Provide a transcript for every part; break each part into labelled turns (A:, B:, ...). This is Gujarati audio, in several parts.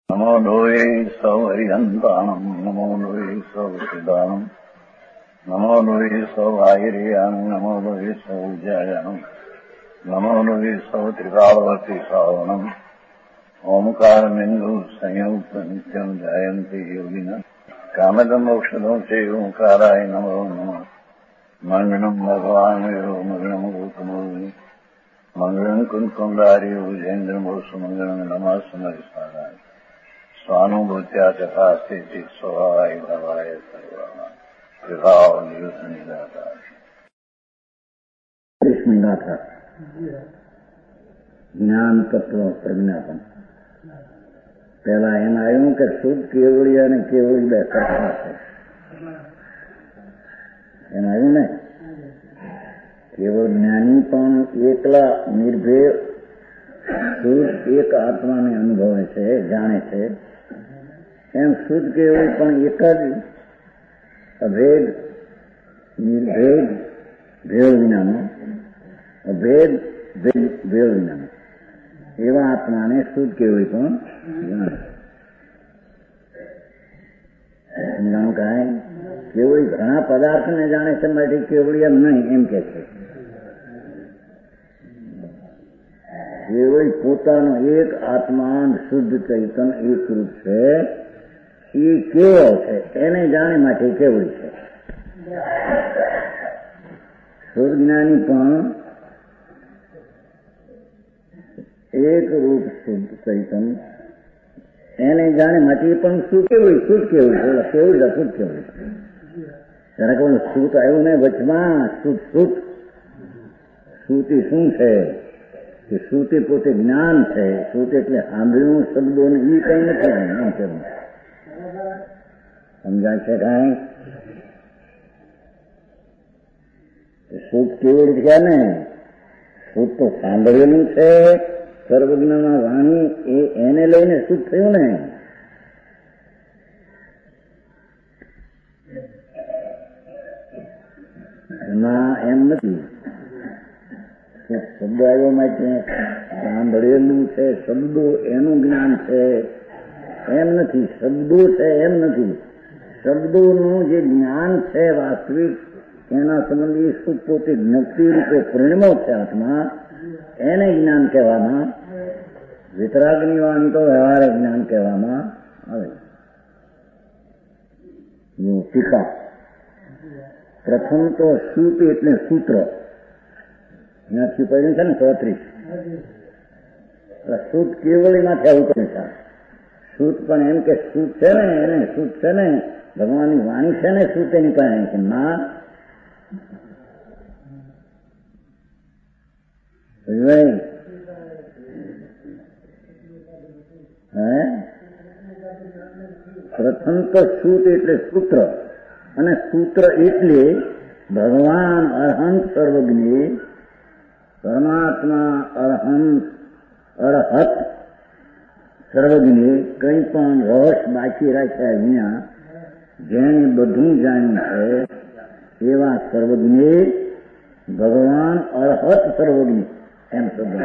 A: નમો લોહે સૌ હરિહંતાણમ નમો લોહે સૌ સિદ્ધાણમ નમો લોહે સૌ આયર્યાણમ નમો લોહે સૌ જયાણમ નમો લોહે સૌ ત્રિકાળવતી શ્રાવણમ ઓમકાર બિંદુ સંયુક્ત નિત્યમ જાયંતી યોગિના કામદમોક્ષદો છે ઓંકારાય નમો નમઃ મંગળમ ભગવાન મંગળમ ગૌતમોની મંગળમ કુંકુંડારી વિજેન્દ્રમોષ મંગળમ નમઃ સમયસારાય સ્વાનુભૂત્યા તથા સ્થિતિ સ્વભાવાય ભવાય સર્વા વિભાવ નિયુદ્ધનિદાતા
B: કૃષ્ણનાથા જ્ઞાન તત્વ પ્રજ્ઞાપન. પહેલા એમ આવ્યું કે શુદ્ધ કેવળી અને કેવળી બે સરખા છે. એમ આવ્યું ને કેવળ જ્ઞાની પણ એકલા નિર્ભેળ શુદ્ધ એક આત્માને અનુભવે છે, જાણે છે. એમ શુદ્ધ કેવળી પણ એક જ અભેદ નિર્ભેદ ભેળ વિનાનો, અભેદ ભેળ વિનાનો એવા આત્માને શુદ્ધ કેવળી પણ જાણે. સમજાણું કાંઈ? કેવળી ઘણા પદાર્થને જાણે છે માટે કેવળી એમ નહીં એમ કે છે. કેવળી પોતાનો એક આત્મા શુદ્ધ ચૈતન એકરૂપ છે, એ કેવળ છે એને જાણે માટે કેવળી છે. શુદ્ધ જ્ઞાની પણ એક રૂપ શુદ્ધ ચૈતન એને જાણે માટે પણ શું કેવળી શુદ્ધ કેવળી છે. કેવળી શુદ્ધ કેવળી જરા કોઈ શુદ્ધ આવ્યું ને વચમાં શુદ્ધ શ્રુતિ શું છે કે શ્રુતિ પોતે જ્ઞાન છે. શ્રુતિ એટલે સાંભળ્યું શબ્દો ને એ કઈ નથી. સમજાય છે કાંઈ? શુદ્ધ કેવળ છે ને શુદ્ધ તો સાંભળેલું છે સર્વજ્ઞના વાણી એને લઈને શુદ્ધ થયું ને. એમાં એમ નથી શબ્દ આવ્યો માટે સાંભળેલું છે શબ્દો એનું જ્ઞાન છે એમ નથી. શબ્દો છે એમ નથી. શબ્દોનું જે જ્ઞાન છે વાસ્તવિક એના સંબંધી સુખ પોતે જ્ઞપ્તિ રૂપે પરિણમો છે આત્મા, એને જ્ઞાન કહેવામાં. વિતરાગની વાણી તો વ્યવહારિક જ્ઞાન કહેવામાં આવે. ટીકા પ્રથમ તો સૂત એટલે સૂત્ર ત્યાંથી પડ્યું છે ને 34. સૂત કેવળીમાંથી આવું કરે છે. સૂત પણ એમ કે સૂત છે ને એને સૂત છે ને ભગવાનની વાણી છે ને સૂત એની પાસે છે ના. પ્રથમ તો સૂત એટલે સૂત્ર અને સૂત્ર એટલે ભગવાન અરહંત સર્વજ્ઞ પરમાત્મા અરહત સર્વજ્ઞ કંઈ પણ રહસ્ય બાકી રાખ્યા વિના જેને બધું જાણ્યું છે એવા સર્વજ્ઞ ભગવાન અરહત સર્વજ્ઞ એમ શબ્દ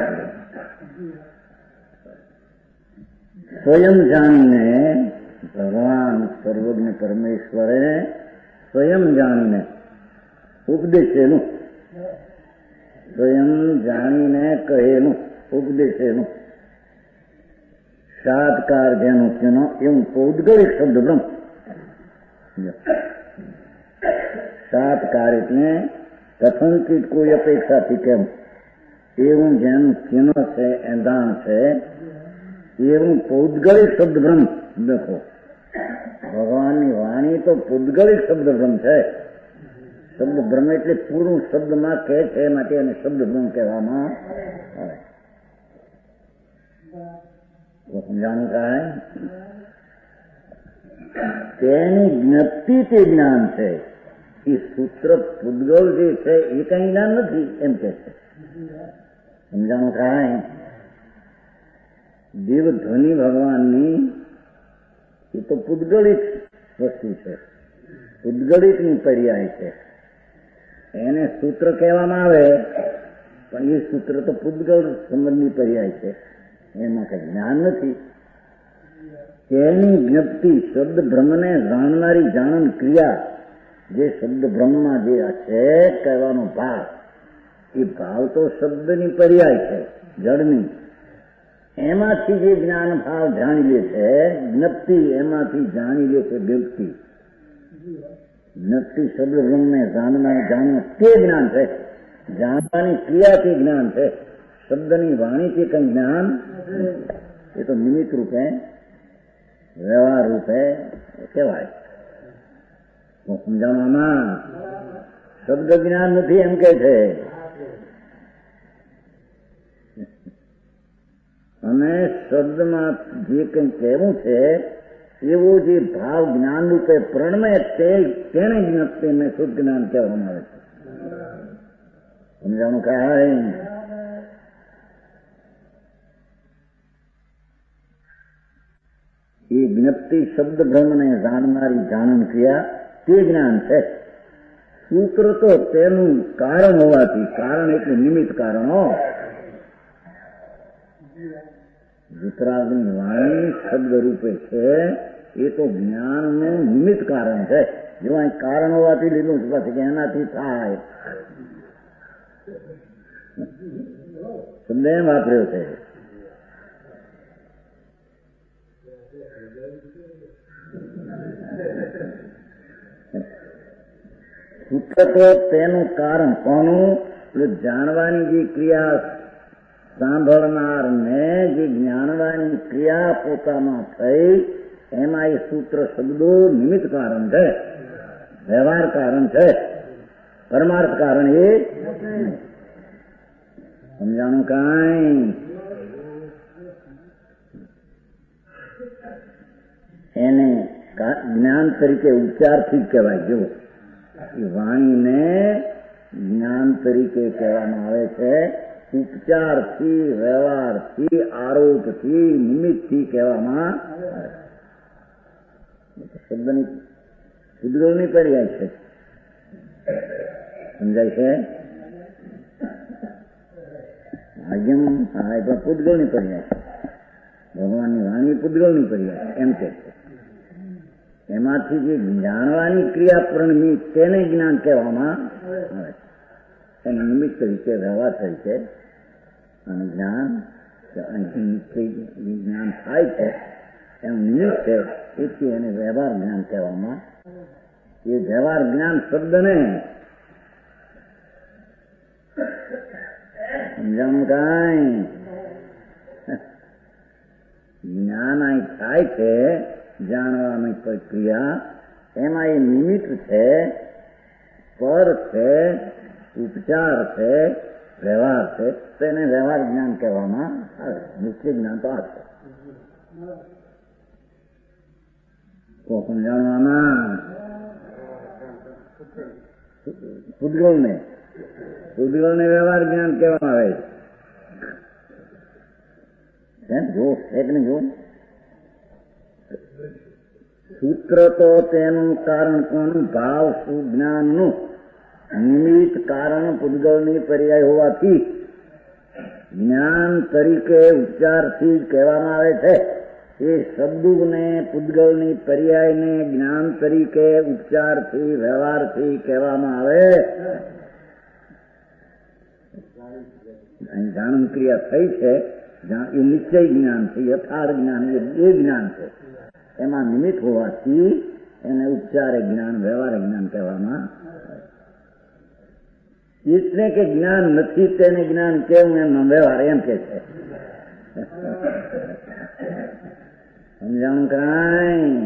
B: સ્વયં જાણીને ભગવાન સર્વજ્ઞ પરમેશ્વરે સ્વયં જાણીને ઉપદેશેલું, સ્વયં જાણીને કહેલું ઉપદેશેલું સાતકાર જેનું તેનો એવું પૌદ્ગલિક શબ્દ બ્રહ્મ. સાતકાર એટલે કથનથી કોઈ અપેક્ષાથી કેમ એવું જેનું ચિહ્ન છે એંધાણ છે એવું પૌદ્ગલિક શબ્દ બ્રહ્મ. દેખો ભગવાનની વાણી તો પૌદ્ગલિક શબ્દ બ્રહ્મ છે. શબ્દ બ્રહ્મ એટલે પૂરું શબ્દમાં કહે છે માટે એને શબ્દ બ્રહ્મ કહેવામાં આવે. સમજાણું કાંઈ? તેની જ્ઞપ્તિ તે જ્ઞાન છે. એ સૂત્ર પૂદગલ જે છે એ કઈ જ્ઞાન નથી એમ કે છે. સમજાણું કાંઈ? દેવધ્વનિ ભગવાનની એ તો પૂદગલિક વસ્તુ છે, પૂદગલિકની પર્યાય છે. એને સૂત્ર કહેવામાં આવે પણ એ સૂત્ર તો પૂદગલ સંબંધની પર્યાય છે, એમાં કઈ જ્ઞાન નથી. તેની જ્ઞપ્તિ શબ્દ બ્રહ્મને જાણનારી જાણન ક્રિયા, જે શબ્દ બ્રહ્મમાં જે છે કહેવાનો ભાવ, એ ભાવ તો શબ્દની પર્યાય છે, જડની. એમાંથી જે જ્ઞાન ભાવ જાણી લે છે જ્ઞપ્તિ, એમાંથી જાણી લે છે વ્યક્તિ. જ્ઞપ્તિ શબ્દ બ્રહ્મને જાણવું તે જ્ઞાન છે. જાણવાની ક્રિયાથી જ્ઞાન છે. શબ્દની વાણીથી કઈ જ્ઞાન એ તો નિમિત્ત રૂપે, વ્યવહાર રૂપે કહેવાય. સમજાવવામાં શબ્દ જ્ઞાન નથી એમ કે છે. અને શબ્દમાં જે કંઈ કહેવું છે એવો જે ભાવ જ્ઞાન રૂપે પ્રણમે તેને જ્ઞપ્તિને શુદ્ધ જ્ઞાન કહેવામાં આવે છે. સમજાવવાનું કાંઈ એ જ્ઞપ્તિ શબ્દ બ્રહ્મને જાણનારી જાણન ક્રિયા તે જ્ઞાન છે. સૂત્ર તો તેનું કારણ હોવાથી, કારણ એટલે નિમિત્ત કારણો. વિતરાગની વાણી શબ્દ રૂપે છે એ તો જ્ઞાનનું નિમિત્ત કારણ છે. જો અહીં કારણ હોવાથી લીધું પછી કે એનાથી થાય શબ્દ એમ વાપર્યો છે. સૂત્ર તો તેનું કારણ કોનું? જાણવાની જે ક્રિયા, સાંભળનાર ને જે જ્ઞાનવાની ક્રિયા પોતામાં થઈ, એમાં એ સૂત્ર શબ્દો નિમિત્ત કારણ છે, વ્યવહાર કારણ છે, પરમાર્થ કારણ એ સમજાણું કાંઈ. એને જ્ઞાન તરીકે ઉપચારથી જ કહેવાય. જો એ વાણીને જ્ઞાન તરીકે કહેવામાં આવે છે. ઉપચારથી, વ્યવહારથી, આરોપથી, નિમિત્તથી કહેવામાં આવે. શબ્દની પૂદગલની પર્યાય છે. સમજાય છે? આજ્ઞમ પૂદગલની પર્યાય છે. ભગવાનની વાણી પૂદગલની પર્યાય એમ કે છે. એમાંથી જે જાણવાની ક્રિયા પ્રણમી તેને જ્ઞાન કહેવામાં આવે છે. એને નિમિત્ત તરીકે, વ્યવહાર તરીકે અને જ્ઞાન થાય છે એનું નિમિત્ત છે. એથી એને વ્યવહાર જ્ઞાન કહેવામાં. એ વ્યવહાર જ્ઞાન શબ્દને સમજાવવાનું કાંઈ. જ્ઞાન અહીં થાય છે, જાણવાની પ્રક્રિયા, એમાં એ નિમિત્ત છે, પર છે, ઉપચાર છે, વ્યવહાર છે. તેને વ્યવહાર જ્ઞાન કહેવામાં આવે. નિશ્ચિત જ્ઞાન તો આ છે. તો સમજાવવામાં પૂદગલને વ્યવહાર જ્ઞાન કહેવામાં આવે છે. જો એક ને જો સૂત્ર તો તેનું કારણ કોનું? ભાવ સુજ્ઞાનનું નિમિત્ત કારણ પૂદગલની પર્યાય હોવાથી જ્ઞાન તરીકે ઉપચારથી જ કહેવામાં આવે છે. એ શબ્દને પૂદગલની પર્યાયને જ્ઞાન તરીકે ઉપચારથી, વ્યવહારથી કહેવામાં આવે. જાણન ક્રિયા થઈ છે એ નિશ્ચય જ્ઞાન છે, યથાર્થ જ્ઞાન, એ બે જ્ઞાન છે. એમાં નિમિત્ત હોવાથી એને ઉપચારે જ્ઞાન, વ્યવહાર જ્ઞાન કહેવામાં. એટલે કે જ્ઞાન નથી તેને જ્ઞાન કેવું એમનો વ્યવહાર એમ કે છે. સમજાણું કાંઈ.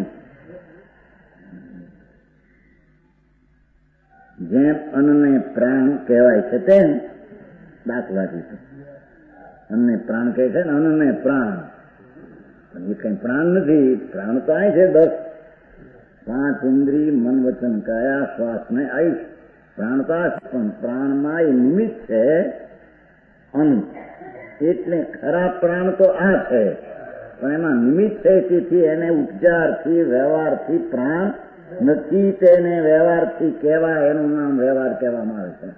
B: જેમ અન્નને પ્રાણ કહેવાય છે તેમ, દાખલા દીધો અન્નને પ્રાણ કહે છે ને, અન્નને પ્રાણ. એ કઈ પ્રાણ નથી. પ્રાણ તો અહીં છે 10, 5 ઇન્દ્રિય, મન, વચન, કાયા, શ્વાસ ને આયુષ. પ્રાણ તો આ છે, પણ પ્રાણમાં એ નિમિત્ત છે અન્ન. એટલે ખરા પ્રાણ તો આ છે, પણ એમાં નિમિત્ત છે. તેથી એને ઉપચારથી, વ્યવહારથી પ્રાણ નથી, તેને વ્યવહારથી કહેવાય. એનું નામ વ્યવહાર કહેવામાં આવે છે.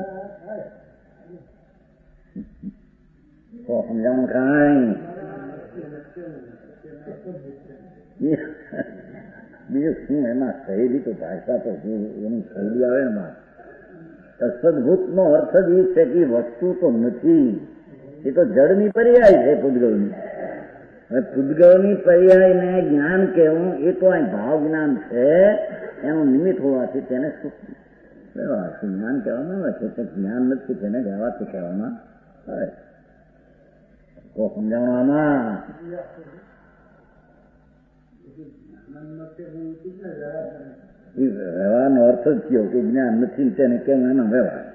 B: તો સમજાવું કાંઈ. બીજું શું એમાં શૈલી તો ભાષા તો એની શૈલી આવે ને તત્સદભૂતનો અર્થ જ એ છે કે વસ્તુ તો નથી, એ તો જળની પર્યાય છે પૂતગળની. હવે પૂતગળની પર્યાયને જ્ઞાન કહેવું એ તો અહીં ભાવ જ્ઞાન છે, એનું નિમિત્ત હોવાથી તેને જ્ઞાન કહેવામાં આવે છે. જ્ઞાન નથી તેને ગાવાથી કહેવામાં આવે. તો સમજાવવામાં વ્યવહારનો અર્થ જ થયો કે જ્ઞાન નથી તેને કેમ એનો વ્યવહાર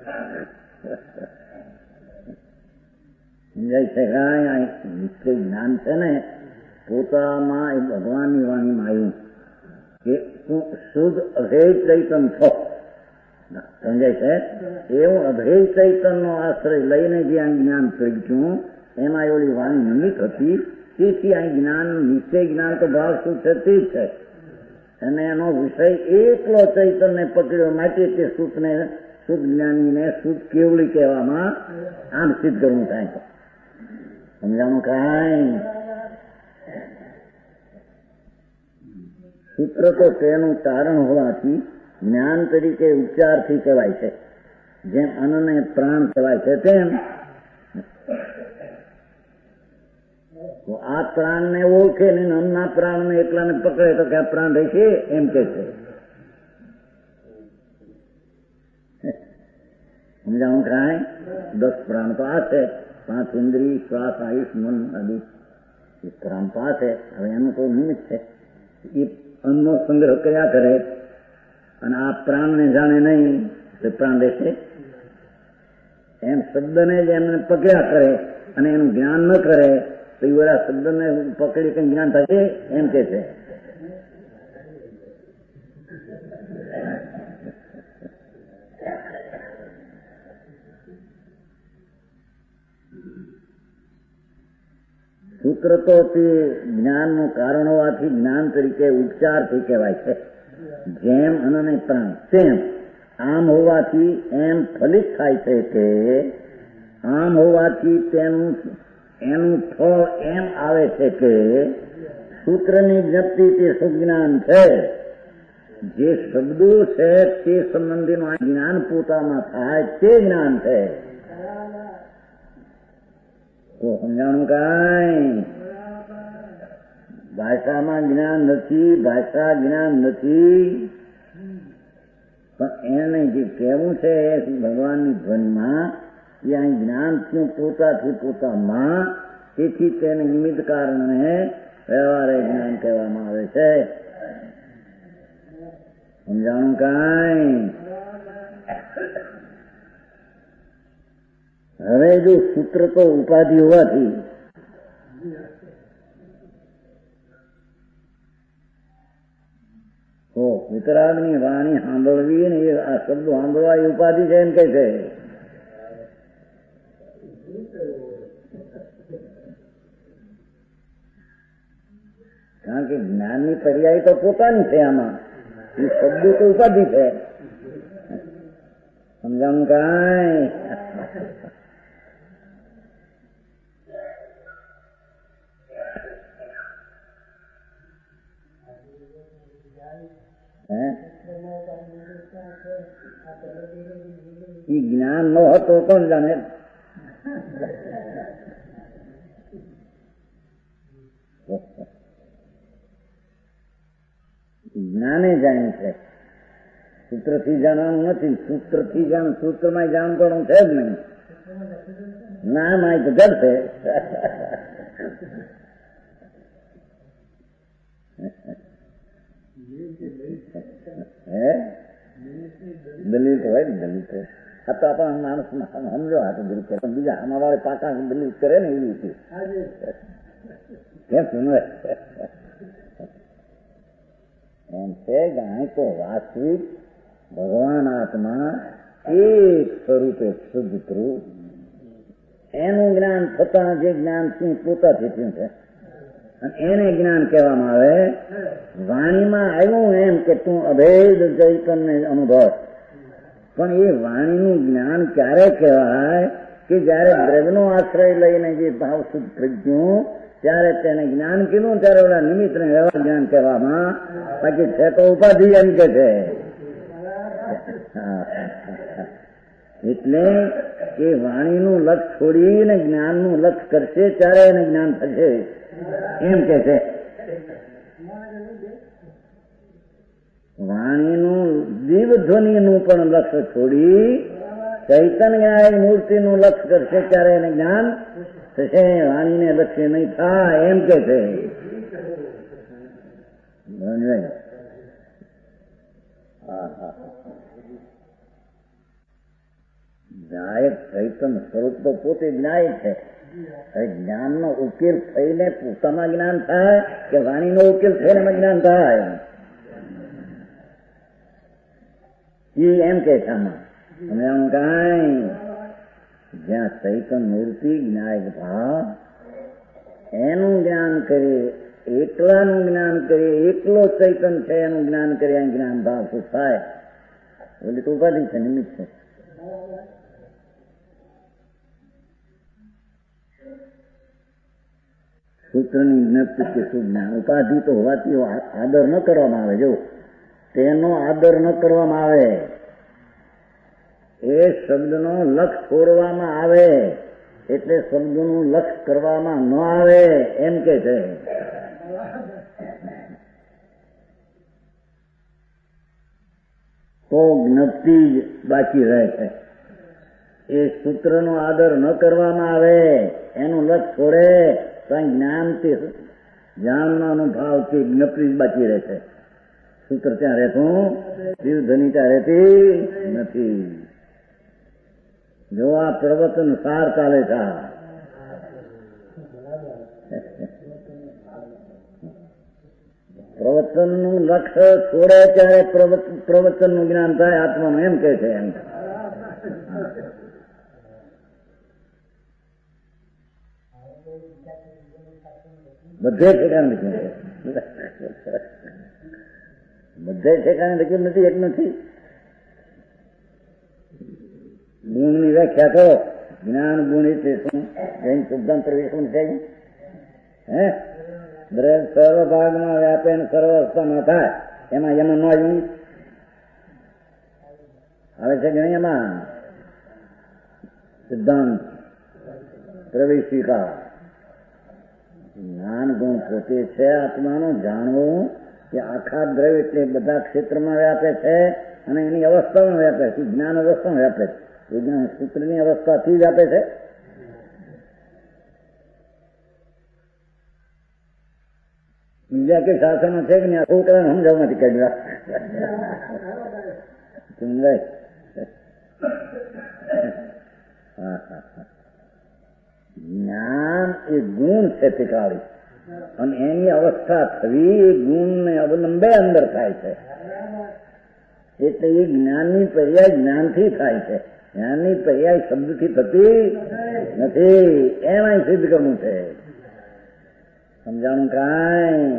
B: સમજાય છે. નિશ્ચય જ્ઞાન છે ને પોતામાં એ ભગવાનની વાણીમાં આવ્યું કે તું શુદ્ધ અભેદ ચૈતન છો, સમજાય છે. એવું અભેદ ચૈતનનો આશ્રય લઈને જે આ જ્ઞાન પ્રગટ્યું એમાં એવડી વાણી નિમિત્ત હતી. તેથી આ જ્ઞાન નિશ્ચય જ્ઞાન તો ભાવ શું છે તે છે, અને એનો વિષય એકલો ચૈતનને પકડ્યો માટે તે શુદ્ધને શુદ્ધ જ્ઞાનીને શુદ્ધ કેવળી કહેવામાં આમ સિદ્ધ કરવું થાય છે. સમજાણું કાંઈ? સૂત્ર તો તેનું કારણ હોવાથી જ્ઞાન તરીકે ઉપચારથી કહેવાય છે. જેમ અન્નને પ્રાણ કહેવાય છે તેમ તો આ પ્રાણને ઓળખે ને અન્નના પ્રાણને એકલાને પકડે તો કે આ પ્રાણ રહેશે એમ કે છે. સમજાણું કાંઈ? 10 પ્રાણ તો આ છે, 5 ઇન્દ્રિય, શ્વાસ, આયુષ, મન આદિ પ્રાણ તો આ છે. હવે એનું તો નિમિત્ત છે. એ અન્નનો સંગ્રહ કર્યા કરે અને આ પ્રાણને જાણે નહીં તો પ્રાણ રહેશે એમ શબ્દને જ એમને પકડ્યા કરે અને એનું જ્ઞાન ન કરે તો એ બધા શબ્દને પકડી કઈ જ્ઞાન થશે એમ કે છે. સૂત્ર તો તે જ્ઞાનનું કારણ હોવાથી જ્ઞાન તરીકે ઉપચારથી કહેવાય છે. જેમ અનને પ્રાણ તેમ આમ હોવાથી એમ ફલિત થાય છે કે આમ હોવાથી તેનું એનું ફળ એમ આવે છે કે સૂત્રની જ્ઞપ્તિ તે સુજ્ઞાન છે. જે શબ્દો છે તે સંબંધીનું જ્ઞાન પોતામાં થાય તે જ્ઞાન છે. તો સમજાણું કાંઈ? ભાષામાં જ્ઞાન નથી, ભાષા જ્ઞાન નથી, પણ એને જે કહેવું છે ભગવાનની ધ્વનિમાં એ અહીં જ્ઞાન થયું પોતાથી પોતામાં, તેથી તેને નિમિત્ત કારણે વ્યવહારે જ્ઞાન કહેવામાં આવે છે. સમજાણું કાંઈ? હવે જો સૂત્ર તો ઉપાધિ હોવાથી તો વિતરાગની વાણી સાંભળવી ને એ આ શબ્દો સાંભળવા એ ઉપાધિ છે એમ કે છે. કારણ કે જ્ઞાનની પર્યાય તો પોતાની છે, આમાં એ શબ્દો તો ઉપાધિ છે. સમજાણું કાંઈ? એ જ્ઞાન નો હતો કોણ જાણે? જ્ઞાને જાણ્યું છે, સૂત્રથી જાણવાનું નથી. સૂત્રથી જાણ સૂત્રમાં જાણવાનું છે જ નહીં. ના માં તો જડ છે. દલીલ તો હોય ને, દલીલ તો આ તો આપણા માણસ સમજો આ તો દલીલ કરે, બીજા અમારા પાકા દલીલ કરે ને એવી રીતે કેમ સુને એમ છે. ગાય તો વાસ્તવિક ભગવાન આત્મા એક સ્વરૂપે શુદ્ધ થયું એનું જ્ઞાન થતા જે જ્ઞાન પોતાથી થયું છે અને એને જ્ઞાન કહેવામાં આવે. વાણીમાં આવ્યું એમ કે તું અભેદ ચૈતન્ય અનુભવ, પણ એ વાણીનું જ્ઞાન ક્યારે કહેવાય કે જયારે દ્રવ્યનો આશ્રય લઈને જે ભાવ શુદ્ધ પ્રજ્ઞું ત્યારે તેને જ્ઞાન કીધું ત્યારે ઓલા નિમિત્ત ને વ્યવહાર જ્ઞાન કહેવામાં, બાકી છે તો ઉપાધિ એમ કે છે. એટલે કે વાણીનું લક્ષ છોડીને જ્ઞાનનું લક્ષ કરશે ત્યારે એને જ્ઞાન થશે એમ કે છે. વાણીનું જીવ ધ્વનિનું પણ લક્ષ છોડી ચૈતન્ય મૂર્તિનું લક્ષ કરશે ત્યારે એને જ્ઞાન થશે, વાણીને લક્ષ્ય નહીં થાય એમ કે છે. જ્ઞાયક ચૈતન્ય સ્વરૂપ તો પોતે જ્ઞાય છે. જ્ઞાનનો ઉકેલ થઈને પોતામાં જ્ઞાન થાય કે વાણીનો ઉકેલ થઈને જ્ઞાન થાય એમ કે છે. આમાં અમે આમ કઈ જ્યાં ચૈતન્ય મૂર્તિ જ્ઞાયક ભાવ એનું જ્ઞાન કરીએ, એકલાનું જ્ઞાન કરીએ, એકલો ચૈતન્ય છે એનું જ્ઞાન કરીએ, જ્ઞાન ભાવ શું થાય? બોલી તો ઉપાધિ છે, નિમિત્ત છે. સૂત્રની જ્ઞપ્તિ કે શું જ્ઞાન? ઉપાધિ તો હોવાથી આદર ન કરવામાં આવે. જો તેનો આદર ન કરવામાં આવે, એ શબ્દનો લક્ષ છોડવામાં આવે એટલે શબ્દનું લક્ષ કરવામાં ન આવે એમ કે છે. તો જ્ઞપ્તિ જ બાકી રહે છે. એ સૂત્રનો આદર ન કરવામાં આવે, એનું લક્ષ છોડે તો જ્ઞાનથી જાણવાનો ભાવથી જ્ઞપ્તિ જ બાકી રહે છે. સૂત્ર ત્યાં રહેતું, જીવધની ત્યાં રહેતી નથી. જો આ પ્રવચન સાર ચાલે છે. પ્રવચનનું લક્ષ્ય છોડે ત્યારે પ્રવચનનું જ્ઞાન થાય આત્માનું એમ કે છે. એમ બધે ઠેકાણે લખ્યું છે, બધે ઠેકાણે લખ્યું નથી. એક નથી. ગુણની વ્યાખ્યા કરો. જ્ઞાન ગુણ એટલે શું? જૈન સિદ્ધાંત શું છે? સર્વ ભાગમાં વ્યાપે સર્વ અવસ્થામાં થાય એમાં એમાં ન આવી આવે છે કે નહીં? એમાં સિદ્ધાંત પ્રવેશિકા જ્ઞાન ગુણ પોતે છે આત્માનું જાણવું કે આખા દ્રવ્ય એટલે બધા ક્ષેત્રમાં વ્યાપે છે અને એની અવસ્થામાં વ્યાપે છે. જ્ઞાન અવસ્થામાં વ્યાપે છે. વિજ્ઞાન સૂત્રની અવસ્થાથી જ આપે છે. બીજા કઈ શાસનમાં છે કે નહીં? આખું કરે સમજાવવા નથી કાઢ્યા. જ્ઞાન એ ગુણ છે ટીકાળી, અને એની અવસ્થા થવી એ ગુણને અવલંબે અંદર થાય છે. એટલે એ જ્ઞાનની પર્યાય જ્ઞાનથી થાય છે. જ્ઞાનની પર્યાય શબ્દથી થતી નથી. એમાં સિદ્ધ કરવું છે. સમજાણું કાંઈ?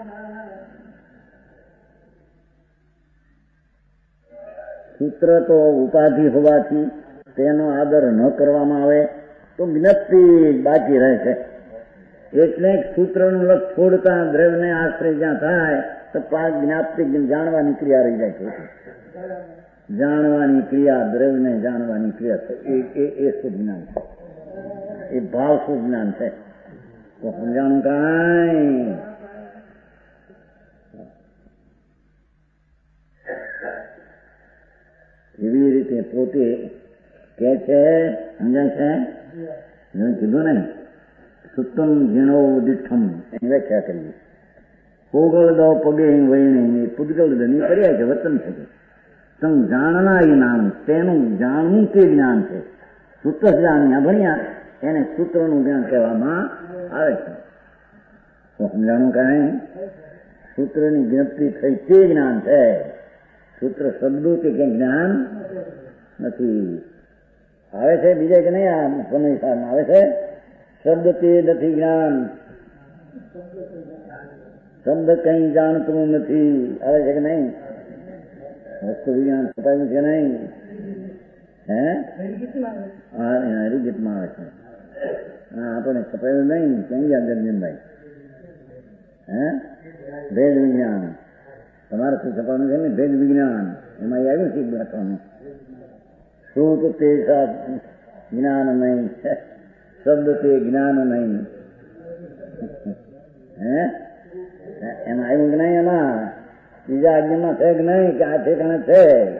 B: સૂત્ર તો ઉપાધિ હોવાથી તેનો આદર ન કરવામાં આવે તો જ્ઞપ્તિ બાકી રહે છે. એટલે સૂત્રનું લક્ષ છોડતા દ્રવ્યને આશ્રય જ્યાં થાય તો જ્ઞાપ્તિ જાણવાની ક્રિયા રહી જાય છે. જાણવાની ક્રિયા, દ્રવ્યને જાણવાની ક્રિયા એ શુદ્ધ જ્ઞાન છે. એ ભાવ શુદ્ધ જ્ઞાન છે. તો સમજાણું કાંઈ? એવી રીતે પોતે કે છે, સમજાય છે? કીધું ને સુત્તમ ઝીણો દિઠમ એની વ્યાખ્યા કરીએ. પોગળ દો પગે વૈણી પૂદગળ ધની કર્યા છે વતન છે. તમ જાણના એ નામ તેનું જાણવું તે જ્ઞાન છે. સૂત્ર જાણ્યા ભણ્યા એને સૂત્રનું જ્ઞાન કહેવામાં આવે છે. તો સમજાણું કાંઈ? સૂત્રની જ્ઞપ્તિ થઈ તે જ્ઞાન છે. સૂત્ર શબ્દો કે કંઈ જ્ઞાન નથી. આવે છે બીજે કે નહીં? આ સમય સારમાં આવે છે. શબ્દ તે નથી જ્ઞાન, શબ્દ કઈ જાણતું નથી. આવે છે કે નહીં? વસ્તુ વિજ્ઞાન છપાયું છે નહીં? હે? હા, હરિગીતમાં આવે છે. આપણે છપાયું નહીં, ક્યાં ગયા દર્જનભાઈ? હે, ભેદ વિજ્ઞાન તમારે શું છપાવાનું છે ને? ભેદ વિજ્ઞાન એમાં આવ્યું છે વાંચવાનું. શ્રુત તે જ્ઞાન નહીં, શબ્દ તે જ્ઞાન નહીં. હે, એમાં આવ્યું કે નહીં? એમાં બીજા આજ્ઞામાં છે કે નહીં કે આ ઠેકાણે છે?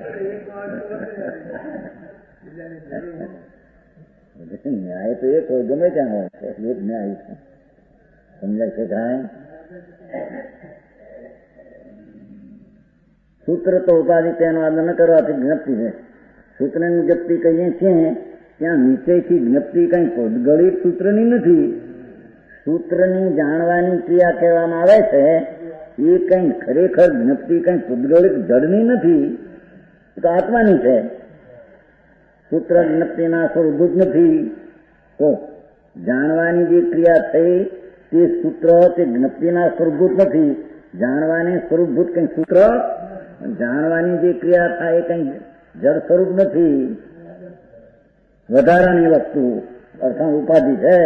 B: ન્યાય તો એક હોય, ગમે ત્યાં હોય, એક ન્યાય છે. સમજાય છે કાંઈ? સૂત્ર તો ઉપાધિ તેનો આદર ન કરવાથી જ્ઞપ્તિ છે. સૂત્રની જ્ઞપ્તિ કહીએ છીએ ત્યાં નીચેથી જ્ઞપ્તિ કઈ પોદગળિત સૂત્રની નથી. સૂત્રની જાણવાની ક્રિયા કહેવામાં આવે છે એ કઈ ખરેખર જ્ઞપ્તિ કઈ પોદગળિત જડની નથી, તો આત્માની છે. સૂત્ર જ્ઞપ્તિના સ્વરૂપભૂત નથી. તો જાણવાની જે ક્રિયા થઈ તે સૂત્ર તે જ્ઞપ્તિના સ્વરૂપભૂત નથી. જાણવાની સ્વરૂપભૂત કઈ સૂત્ર, જાણવાની જે ક્રિયા થાય એ કઈ જળ સ્વરૂપ નથી, વધારાની વસ્તુ અર્થાત ઉપાધિ છે.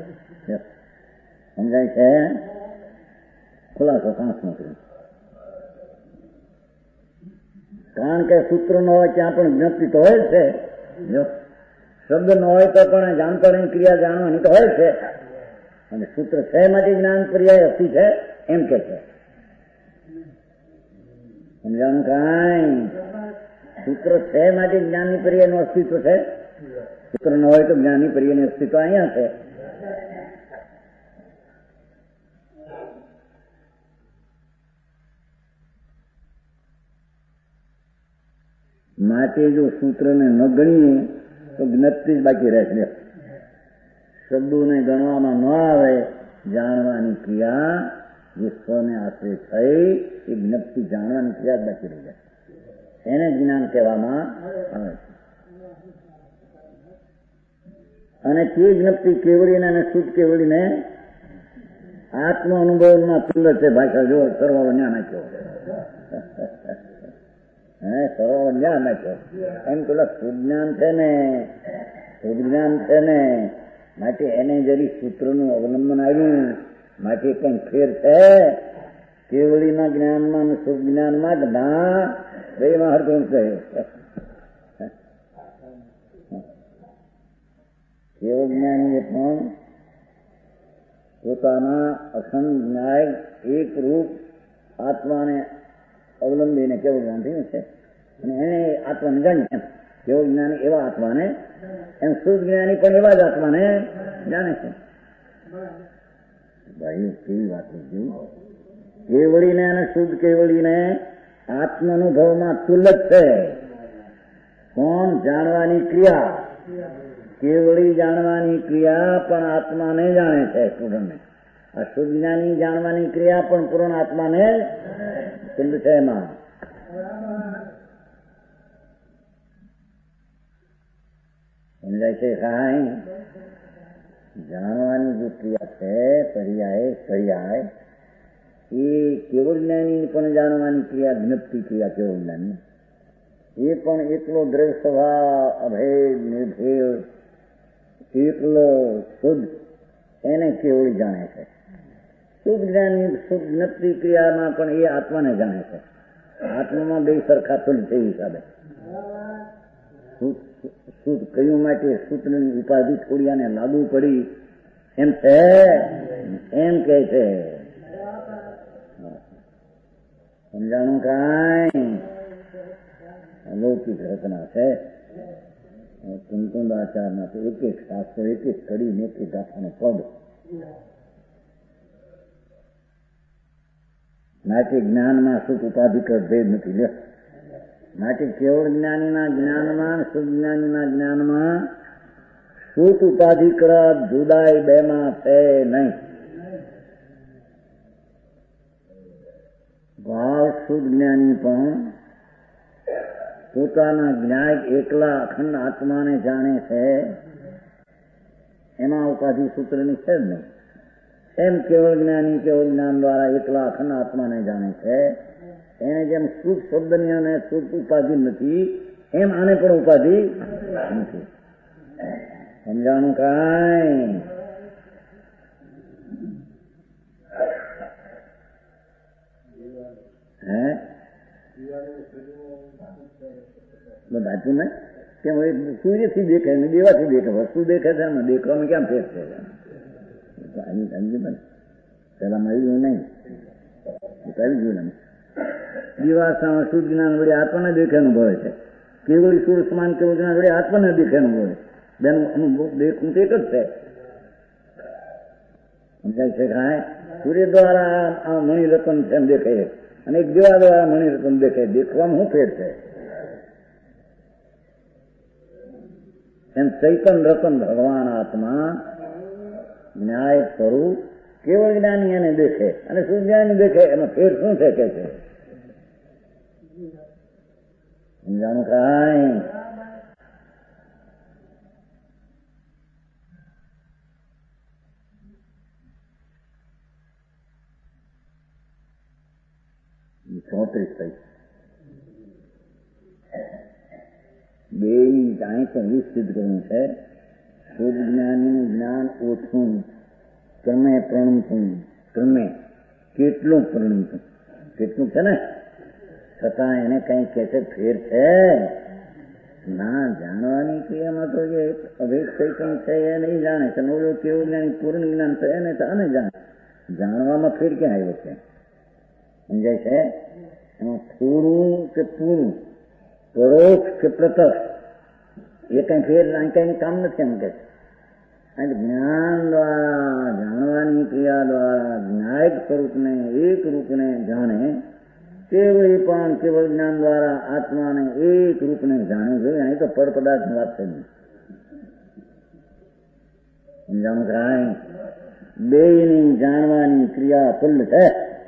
B: સમજાય છે? ખુલાસો કાંસ નથી. કારણ કે સૂત્ર ન હોય ત્યાં પણ જ્ઞપ્તિ તો હોય જ છે. શબ્દ ન હોય તો પણ જાણતાની ક્રિયા જાણવાની તો હોય છે. અને સૂત્ર છે માટે જ્ઞાન પર્યાય અસ્તિ છે એમ કે છે. સમજાણું કાંઈ? સૂત્ર છે માટે જ્ઞાનની પર્યાયનું અસ્તિત્વ છે. સૂત્ર ન હોય તો જ્ઞાનની પર્યાયનું અસ્તિત્વ અહીંયા છે. માટે જો સૂત્રને ન ગણીએ તો જ્ઞપ્તિ જ બાકી રહેશે. શબ્દોને ગણવામાં ન આવે, જાણવાની ક્રિયા વિશ્વને આશ્રય થઈ એ જ્ઞપ્તિ જાણવાની ક્રિયા જ બાકી રહી જાય. એને જ્ઞાન કહેવામાં આવે છે. અને તે જ્ઞપ્તિ કેવળીને અને શુદ્ધ કેવળીને આત્મ અનુભવમાં તુલ્ય છે. ભાષા જો સરવાળો ન્યા નાખ્યો, સરવાળો ન્યા નાખ્યો. એમ પેલા શુદ્ધ જ્ઞાન છે ને, શુદ્ધ જ્ઞાન છે ને, માટે એને જરી સૂત્રનું અવલંબન આવ્યું. માટે કઈ ફેર છે કેવળીના જ્ઞાનમાં અને શુદ્ધ જ્ઞાનમાં જ ના? બેમાં હરકું છે. કેવળ જ્ઞાનીએ પણ પોતાના અખંડ ન્યાય એક રૂપ આત્માને અવલંબીને કેવળ જ્ઞાન થયું છે. અને એને આત્માને જાણી એમ કેવળ જ્ઞાની એવા આત્માને, એમ શુદ્ધ જ્ઞાની પણ એવા જ આત્માને જાણે છે. ભાઈ કેવી વાત લીધી! કેવળીને અને શુદ્ધ કેવળીને આત્માનુભવમાં તુલક છે. કોણ? જાણવાની ક્રિયા. કેવળી જાણવાની ક્રિયા પણ આત્માને જાણે છે પૂર્ણને. આ શુદ્ધ જ્ઞાની જાણવાની ક્રિયા પણ પૂર્ણ આત્માને તુલ્ય છે. એમાં સમજાય છે કાંઈ? જાણવાની જે ક્રિયા છે પર્યાય એ કેવળ જ્ઞાની પણ જાણવાની ક્રિયા જ્ઞપ્તિ ક્રિયા કેવળ જ્ઞાની એ પણ એકલો દ્રવ્ય સ્વભાવ અભેદ નિર્ભેદ એકલો શુદ્ધ એને કેવળી જાણે છે. શુદ્ધ જ્ઞાની શુદ્ધ જ્ઞપ્તિ ક્રિયામાં પણ એ આત્માને જાણે છે. આત્મામાં બે સરખા શુદ્ધ છે હિસાબે. શુદ્ધ કયું માટે સૂત્રની ઉપાધિ થોડી આને લાગુ પડી એમ છે, એમ કે છે. સમજાણું કાંઈ? અલૌકિક રચના છે. કુંકુંદાચારના તો એક એક શાસ્ત્ર, એક એક કડી ને એક એક ગાથાનો પદ. માટે જ્ઞાનમાં સુખ ઉપાધિકર ભેદ નથી. લે માટે કેવળ જ્ઞાનીના જ્ઞાનમાં, શુદ્ધ જ્ઞાનીના જ્ઞાનમાં સુખ ઉપાધિકર જુદાઈ બેમાં છે નહીં. ભાવ શુદ્ધ જ્ઞાની પણ પોતાના જ્ઞાન એકલા અખંડ આત્માને જાણે છે. એમાં ઉપાધિ સૂત્રની છે જ નહીં. એમ કેવળ જ્ઞાની કેવળ જ્ઞાન દ્વારા એકલા અખંડ આત્માને જાણે છે. એને જેમ શુદ્ધ શબ્દની અને શુદ્ધ ઉપાધિ નથી, એમ આને પણ ઉપાધિ નથી. સમજાણું કાંઈ? સાચું ને કેમ સૂર્યથી દેખે ને દેવાથી દેખે વસ્તુ દેખે છે ને દેખવામાં ક્યાં ફેર છે પેલા મળ્યું નહીં કરી ગયું ને દિવાસામાં શુદ્ધ જ્ઞાન વડે આત્માને દેખે અનુભવે છે કેવળી સૂર્ય સમાન કેવળ જ્ઞાન વડે આત્માને દેખે અનુભવે બેનું અનુભવ દેખવું તો એક જ છે સમજાય છે કાંઈ સૂર્ય દ્વારા આ મણિરત્ન છે એમ દેખાય અને એક દેવા દ્વારા મણિરત્ન દેખાય દેખવામાં શું ફેર છે એમ ચૈતન રતન ભગવાન આત્મા ન્યાય સ્વરૂપ કેવળ જ્ઞાની એને દેખે અને સુજ્ઞાની દેખે એનો ફેર શું છે કે છે સમજાણું કાંઈ ચોત્રીસ થઈ બે જાણી પણ વિસ્તૃત કરવું છે શુદ્ધ જ્ઞાનીનું જ્ઞાન ઓછું ક્રમે પ્રણમતું ક્રમે કેટલું પ્રણમતું કેટલું છે ને છતાં એને કઈ કે છે ફેર છે ના જાણવાની ક્રિયામાં તો જે અભેદ ચૈતન્ય છે એ નહીં જાણે છે નવો કેવું જ્ઞાન પૂર્ણ જ્ઞાન છે એને તો આને જાણે જાણવામાં ફેર ક્યાં આવ્યો છે સમજાય છે એમાં થોડું કે પૂરું પરોક્ષ કે પ્રત્યક્ષ એ કઈ ફેર કઈ કામ નથી એમ કે જ્ઞાન દ્વારા જાણવાની ક્રિયા દ્વારા જ્ઞાયક સ્વરૂપને એક રૂપને જાણે કેવળી પણ કેવળ જ્ઞાન દ્વારા આત્માને એક રૂપને જાણે જોઈએ અહીં તો પર પદાર્થની વાત છે નહીં સમજાણું કાંઈ બેયની જાણવાની ક્રિયા ફૂલ છે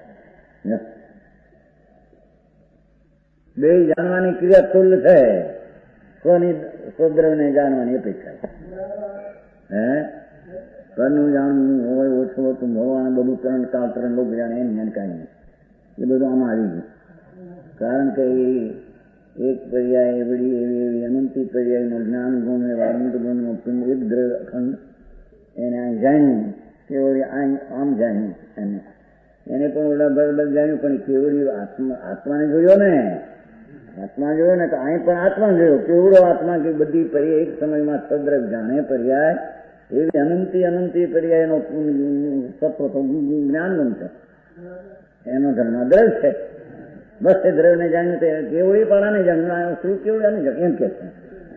B: બે જાણવાની ક્રિયા ફૂલ છે સ્વદ્રવને જાણવાની અપેક્ષા હે પરનું જાણવું હોય ઓછું ઓછું ભગવાન બધું ત્રણ કાળ ત્રણ લોકો જાણે એમ જ્ઞાન કાંઈ નહીં એ બધું આમાં આવી ગયું કારણ કે એક પર્યાય એવડી એવી અનંતી પર્યાયનું જ્ઞાન ગુણ એવા અનંત ગુણનું પિંડ એક દ્રવ અખંડ એને આ જાણ્યું કેવળી આમ જાણ્યું એને પણ ઓલા બરાબર જાણ્યું પણ કેવળી આત્માને જોયો ને આત્મા જોયો ને તો અહીં પણ આત્મા જોયો કેવડો આત્મા કે બધી પર્યાય એક સમયમાં સદ્રવ જાણે પર્યાય એવી અનંતી પર્યાયનો તત્વ તો જ્ઞાન બનશે એનો ધર્મ દ્રવ છે બસ એ દ્રવને જાણ્યું તે કેવળી પાડાને જાણ્યું શું કેવડી આને જાણ્યું એમ કે છે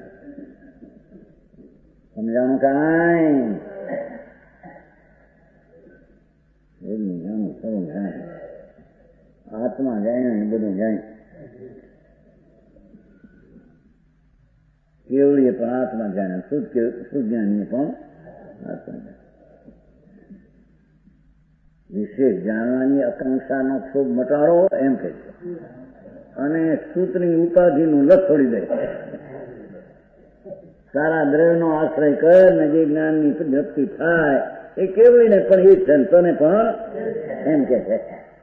B: સમજાણું કાંઈ જાણું સૌ જાણે આત્મા જાણ્યું એ બધું જાણ્યું કેવળીએ પણ આત્મા જાણે સુજ્ઞાનીએ પણ આત્મા જાણે વિશેષ જાણવાની આકાંક્ષાનો ક્ષોભ મટાડો એમ કહે છે અને સૂતની ઉપાધિનું લક્ષ છોડી દે સારા દ્રવ્યનો આશ્રય કર ને જે જ્ઞાનની વ્યક્તિ થાય એ કેવળીને પણ એ છે તને પણ એમ કે છે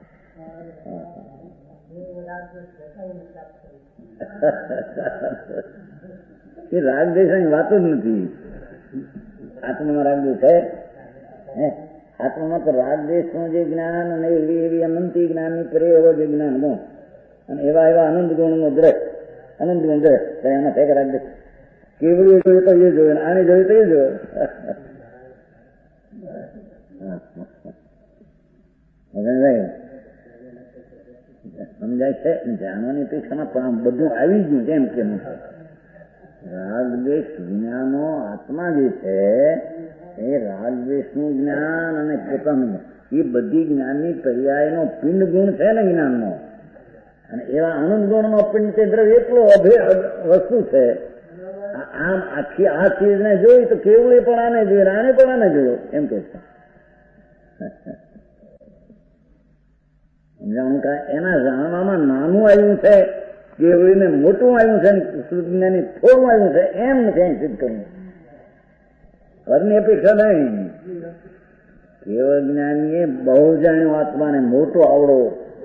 B: એ રાગદ્વેષની વાતો જ નથી આત્મામાં રાગદ્વેષ છે આત્મામાં તો રાગદ્વેષનું જે જ્ઞાન અને એવી અનંતી જ્ઞાનની પરે એવો જે જ્ઞાન ગુણ અને એવા અનંત ગુણનો દ્રશ અનંત ગુણ દ્રશ એમાં છે કે રાગદ્વેષ કેવળી જોયું તો એ જોયું આને જોયું તો એ જોયું સમજાય છે જાણવાની અપેક્ષામાં પણ આમ બધું આવી ગયું કેમ કેમ રાગદ્વેષ જ્ઞાનો આત્મા જે છે એ રાગદ્વેષનું જ્ઞાન અને પોતાનું એ બધી જ્ઞાનની પર્યાયનો પિંડ ગુણ છે ને જ્ઞાનનો અને એવા આનંદ ગુણનો પિંડ તે દ્રવ્ય એટલો વસ્તુ છે આમ આખી આ ચીજને જોઈ તો કેવળે પણ આને જોયું આને પણ આને જોયો એમ કે છે સમજાણું કે એના જાણવામાં નાનું આવ્યું છે કેવળીને મોટું આવ્યું છે જ્ઞાની થોડું આવ્યું છે એમ ક્યાંય સિદ્ધ કરવું ઘરની અપેક્ષા નહીં કેવળ જ્ઞાનીએ બહુ જાણ્યો આત્માને મોટો આવડો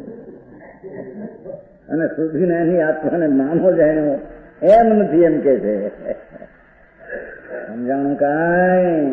B: અને શુદ્ધિનાની આત્માને નાનો જાણ્યો એમ નથી એમ કે છે સમજાણું કાંઈ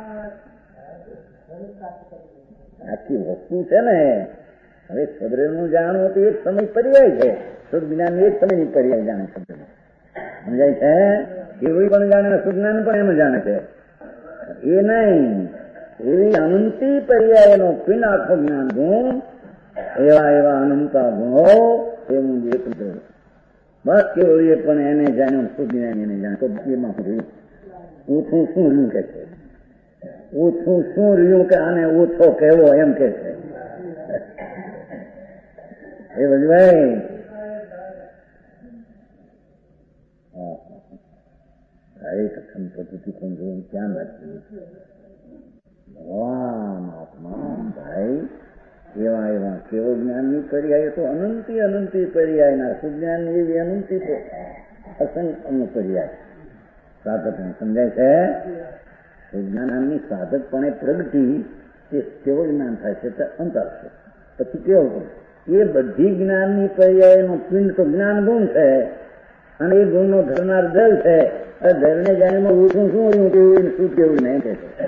B: આખી વસ્તુ છે ને હવે સદરેનું જાણવું તો એક સમય પર્યાય છે શુદ્ધ જ્ઞાન એક સમયની પર્યાય જાણે શબ્દ સમજાય છે? કેવડી પણ જાણે, સુજ્ઞાન પણ એમ જાણે છે. એ નહીં, એવી અનંતી પર્યાયનો પિંડ આખો જ્ઞાન ગુણ, એવા એવા અનંતા ગુણો એવું એક બસ કેવડીએ પણ એને જાણ્યું, સુજ્ઞાન એને જાણે. તો એમાં ઓછું શું રહ્યું કે છે? ઓછું શું રહ્યું કે આને ઓછો કહેવો એમ કે છે. એ બધું ભાઈ સંપત્તિ પણ જોઈને ક્યાં નથી. ભગવાન આત્મા ભાઈ એવા એવા કેવો જ્ઞાનની પર્યાય તો અનંતી અનંતી પર્યાયના સુજ્ઞાનની એવી અનંતી અસંખ્ય પર્યાય સાધક સમજાય છે. સુજ્ઞાનની સાધકપણે પ્રગતિ એ કેવો જ્ઞાન થાય છે તે અંતર છે. પછી કેવું એ બધી જ્ઞાનની પર્યાયનો પિંડ તો જ્ઞાન ગુણ છે અને એ ગુણનો ધરનાર જલ છે. જલને જાણીમાં ઓછું શું રહ્યું કેવું શું કેવું નહીં કે છે.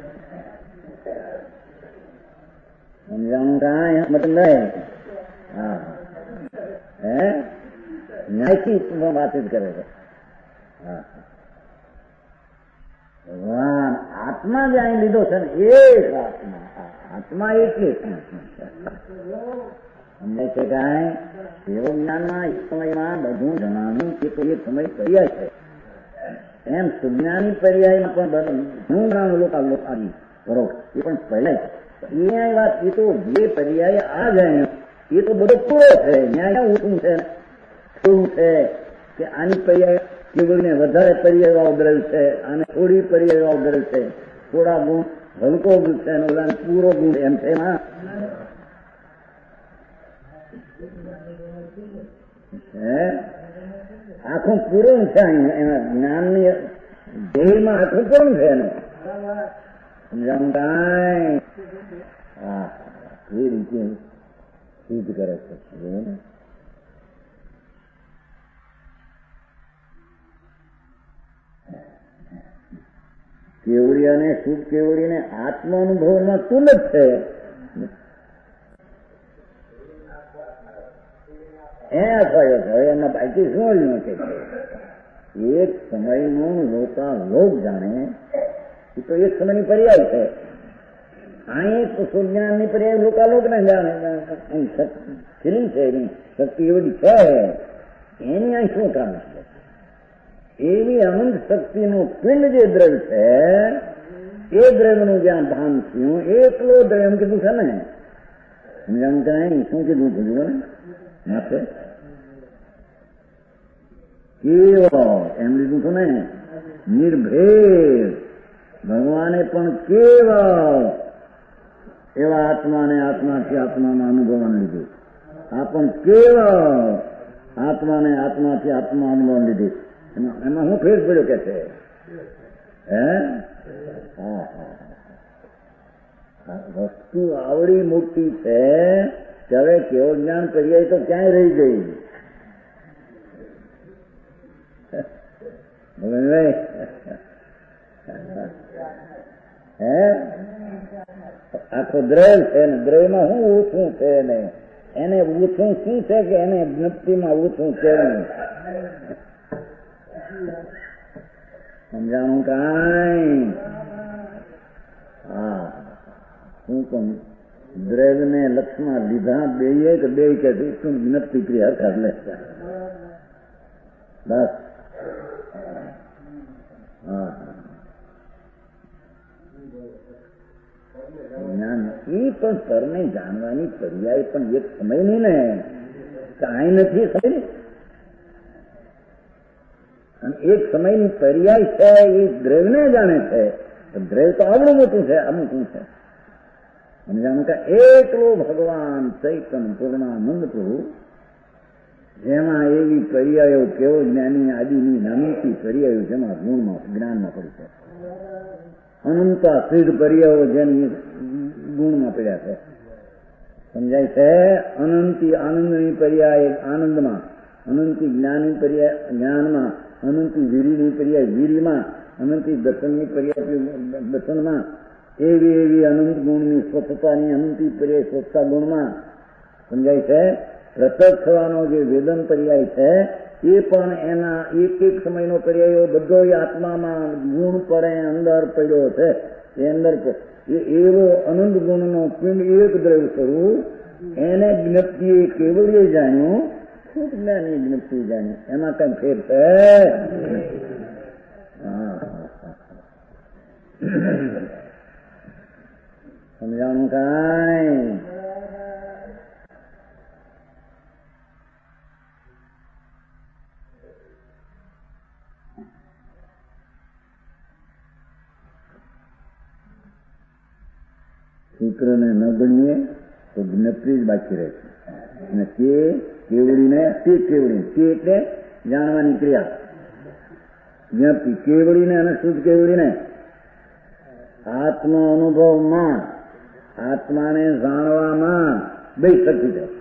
B: સમજાણું કાંઈ મતલબ નહીં. હા હે ન્યાયથી વાતચીત કરે છે. હા ભગવાન આત્મા જાણી લીધો છે ને એક આત્મા, આત્મા એટલી સમજાય છે. કાંઈ એવો જ્ઞાનમાં એક સમયમાં બધું જણાવ્યું કે તો એક સમય પર્યાય છે. એમ સુજ્ઞાની પર્યાયમાં પણ ઘણું ઘણા લોકો આવી કરો એ પણ પર્યાય છે. એ વાત એ તો જે પર્યાય આ જાય એ તો બધો પૂરો છે. ન્યાય ઉઠું છે શું છે કે આની પર્યાય કેવળને વધારે પર્યાય દ્રવ છે, આને થોડી પર્યાય દ્રવ છે, થોડા ગુણ હલકો ગુણ છે અને ઓલા પૂરો ગુણ એમ છે. આખું પૂરું છે એના જ્ઞાનની ધ્યેયમાં આખું પૂરું છે એને સમજાવું કાંઈ. હા એ રીતે સિદ્ધ કરે છે. કેવડી અને શુદ્ધ કેવડીને આત્માનુભવમાં તુલ જ છે. એ અઠવાડિયો થયો એમાં બાકી શું રહ્યું છે? એક સમયનું લોકા લોક જાણે એ તો એક સમયની પર્યાય છે. અહીં સુજ્ઞાનની પર્યાય લોકાલોક ને જાણે ફિલિંગ છે એની શક્તિ એવી છે એની અહીં શું કામ છે? એવી અનંત શક્તિનું પિંડ જે દ્રવ્ય છે એ દ્રવ્યનું જ્યાં ભાન થયું એટલો દ્રવ્ય એમ કીધું છે ને. સમજાણું કે નહીં? શું કીધું કીધું ને માથે કેવો એમ લીધું છું ને. નિર્ભેદ ભગવાને પણ કેવળ એવા આત્માને આત્માથી આત્મામાં અનુભવન લીધું. આ પણ કેવળ આત્માને આત્માથી આત્મા અનુભવન લીધું. એમાં હું ફેર પડ્યો કે છે? હે વસ્તુ આવડી મોટી છે ત્યારે કેવો જ્ઞાન પર્યાય તો ક્યાંય રહી ગઈ. હે આખો દ્રવ છે ને દ્રવમાં શું ઓછું છે ને એને ઓછું શું છે કે એને જ્ઞપ્તિમાં ઓછું છે નહીં. સમજાણું કાંઈ? હા શું પણ દ્રવ્યને લક્ષમાં લીધા બે કે બે કે શું જ્ઞપ્તિ ક્રિયા કર લે બસ. હા જ્ઞાન એ પણ પરને જાણવાની પર્યાય પણ એક સમય નહીં ને કાંઈ નથી સમય. અને એક સમયની પર્યાય છે એ દ્રવ્યને જાણે છે. દ્રવ્ય તો આવડું મોટું છે અમુકું છે. સમજાણું કે એટલો ભગવાન ચૈતન્ય પૂર્ણાનંદ પ્રભુ જેમાં એવી પર્યાયો કેવો જ્ઞાની આદિની નામથી પર્યાયો જેમાં ગુણમાં જ્ઞાનમાં પડી છે. અનંતા સિદ્ધ પર્યાયો જેની ગુણમાં પડ્યા છે. સમજાય છે? અનંતી આનંદની પર્યાય આનંદમાં, અનંતી જ્ઞાનની પર્યાય જ્ઞાનમાં, અનંતી વીરીની પર્યાય વીરીમાં, અનંતી દર્શનની પર્યાય દર્શનમાં, એવી એવી અનંત ગુણની સ્વચ્છતાની અનંતી પર્યાય સ્વચ્છતા ગુણમાં. સમજાય છે? પ્રત્યક્ષ થવાનો જે વેદન પર્યાય છે એ પણ એના એક એક સમયનો પર્યાયો બધો આત્મામાં ગુણ પડે અંદર પડ્યો છે. એ અંદર એવો અનંત ગુણનો પિંડ એક દ્રવ્ય સ્વરૂપ એને જ્ઞપ્તિએ કેવળીએ જાણ્યું, ખુદ જ્ઞાની જ્ઞપ્તિ જાણ્યું. એમાં કઈ ફેર છે? સમજાણું કાંઈ? સૂત્રને ન ગણીએ તો જ્ઞપ્તિ જ બાકી રહે છે. અને તે કેવડીને તે કેવડી, તે એટલે જાણવાની ક્રિયા, જ્ઞપ્તિ કેવડીને અને શુદ્ધ કેવડીને આત્મ અનુભવમાં, આત્માને જાણવામાં બે શક્તિ છે.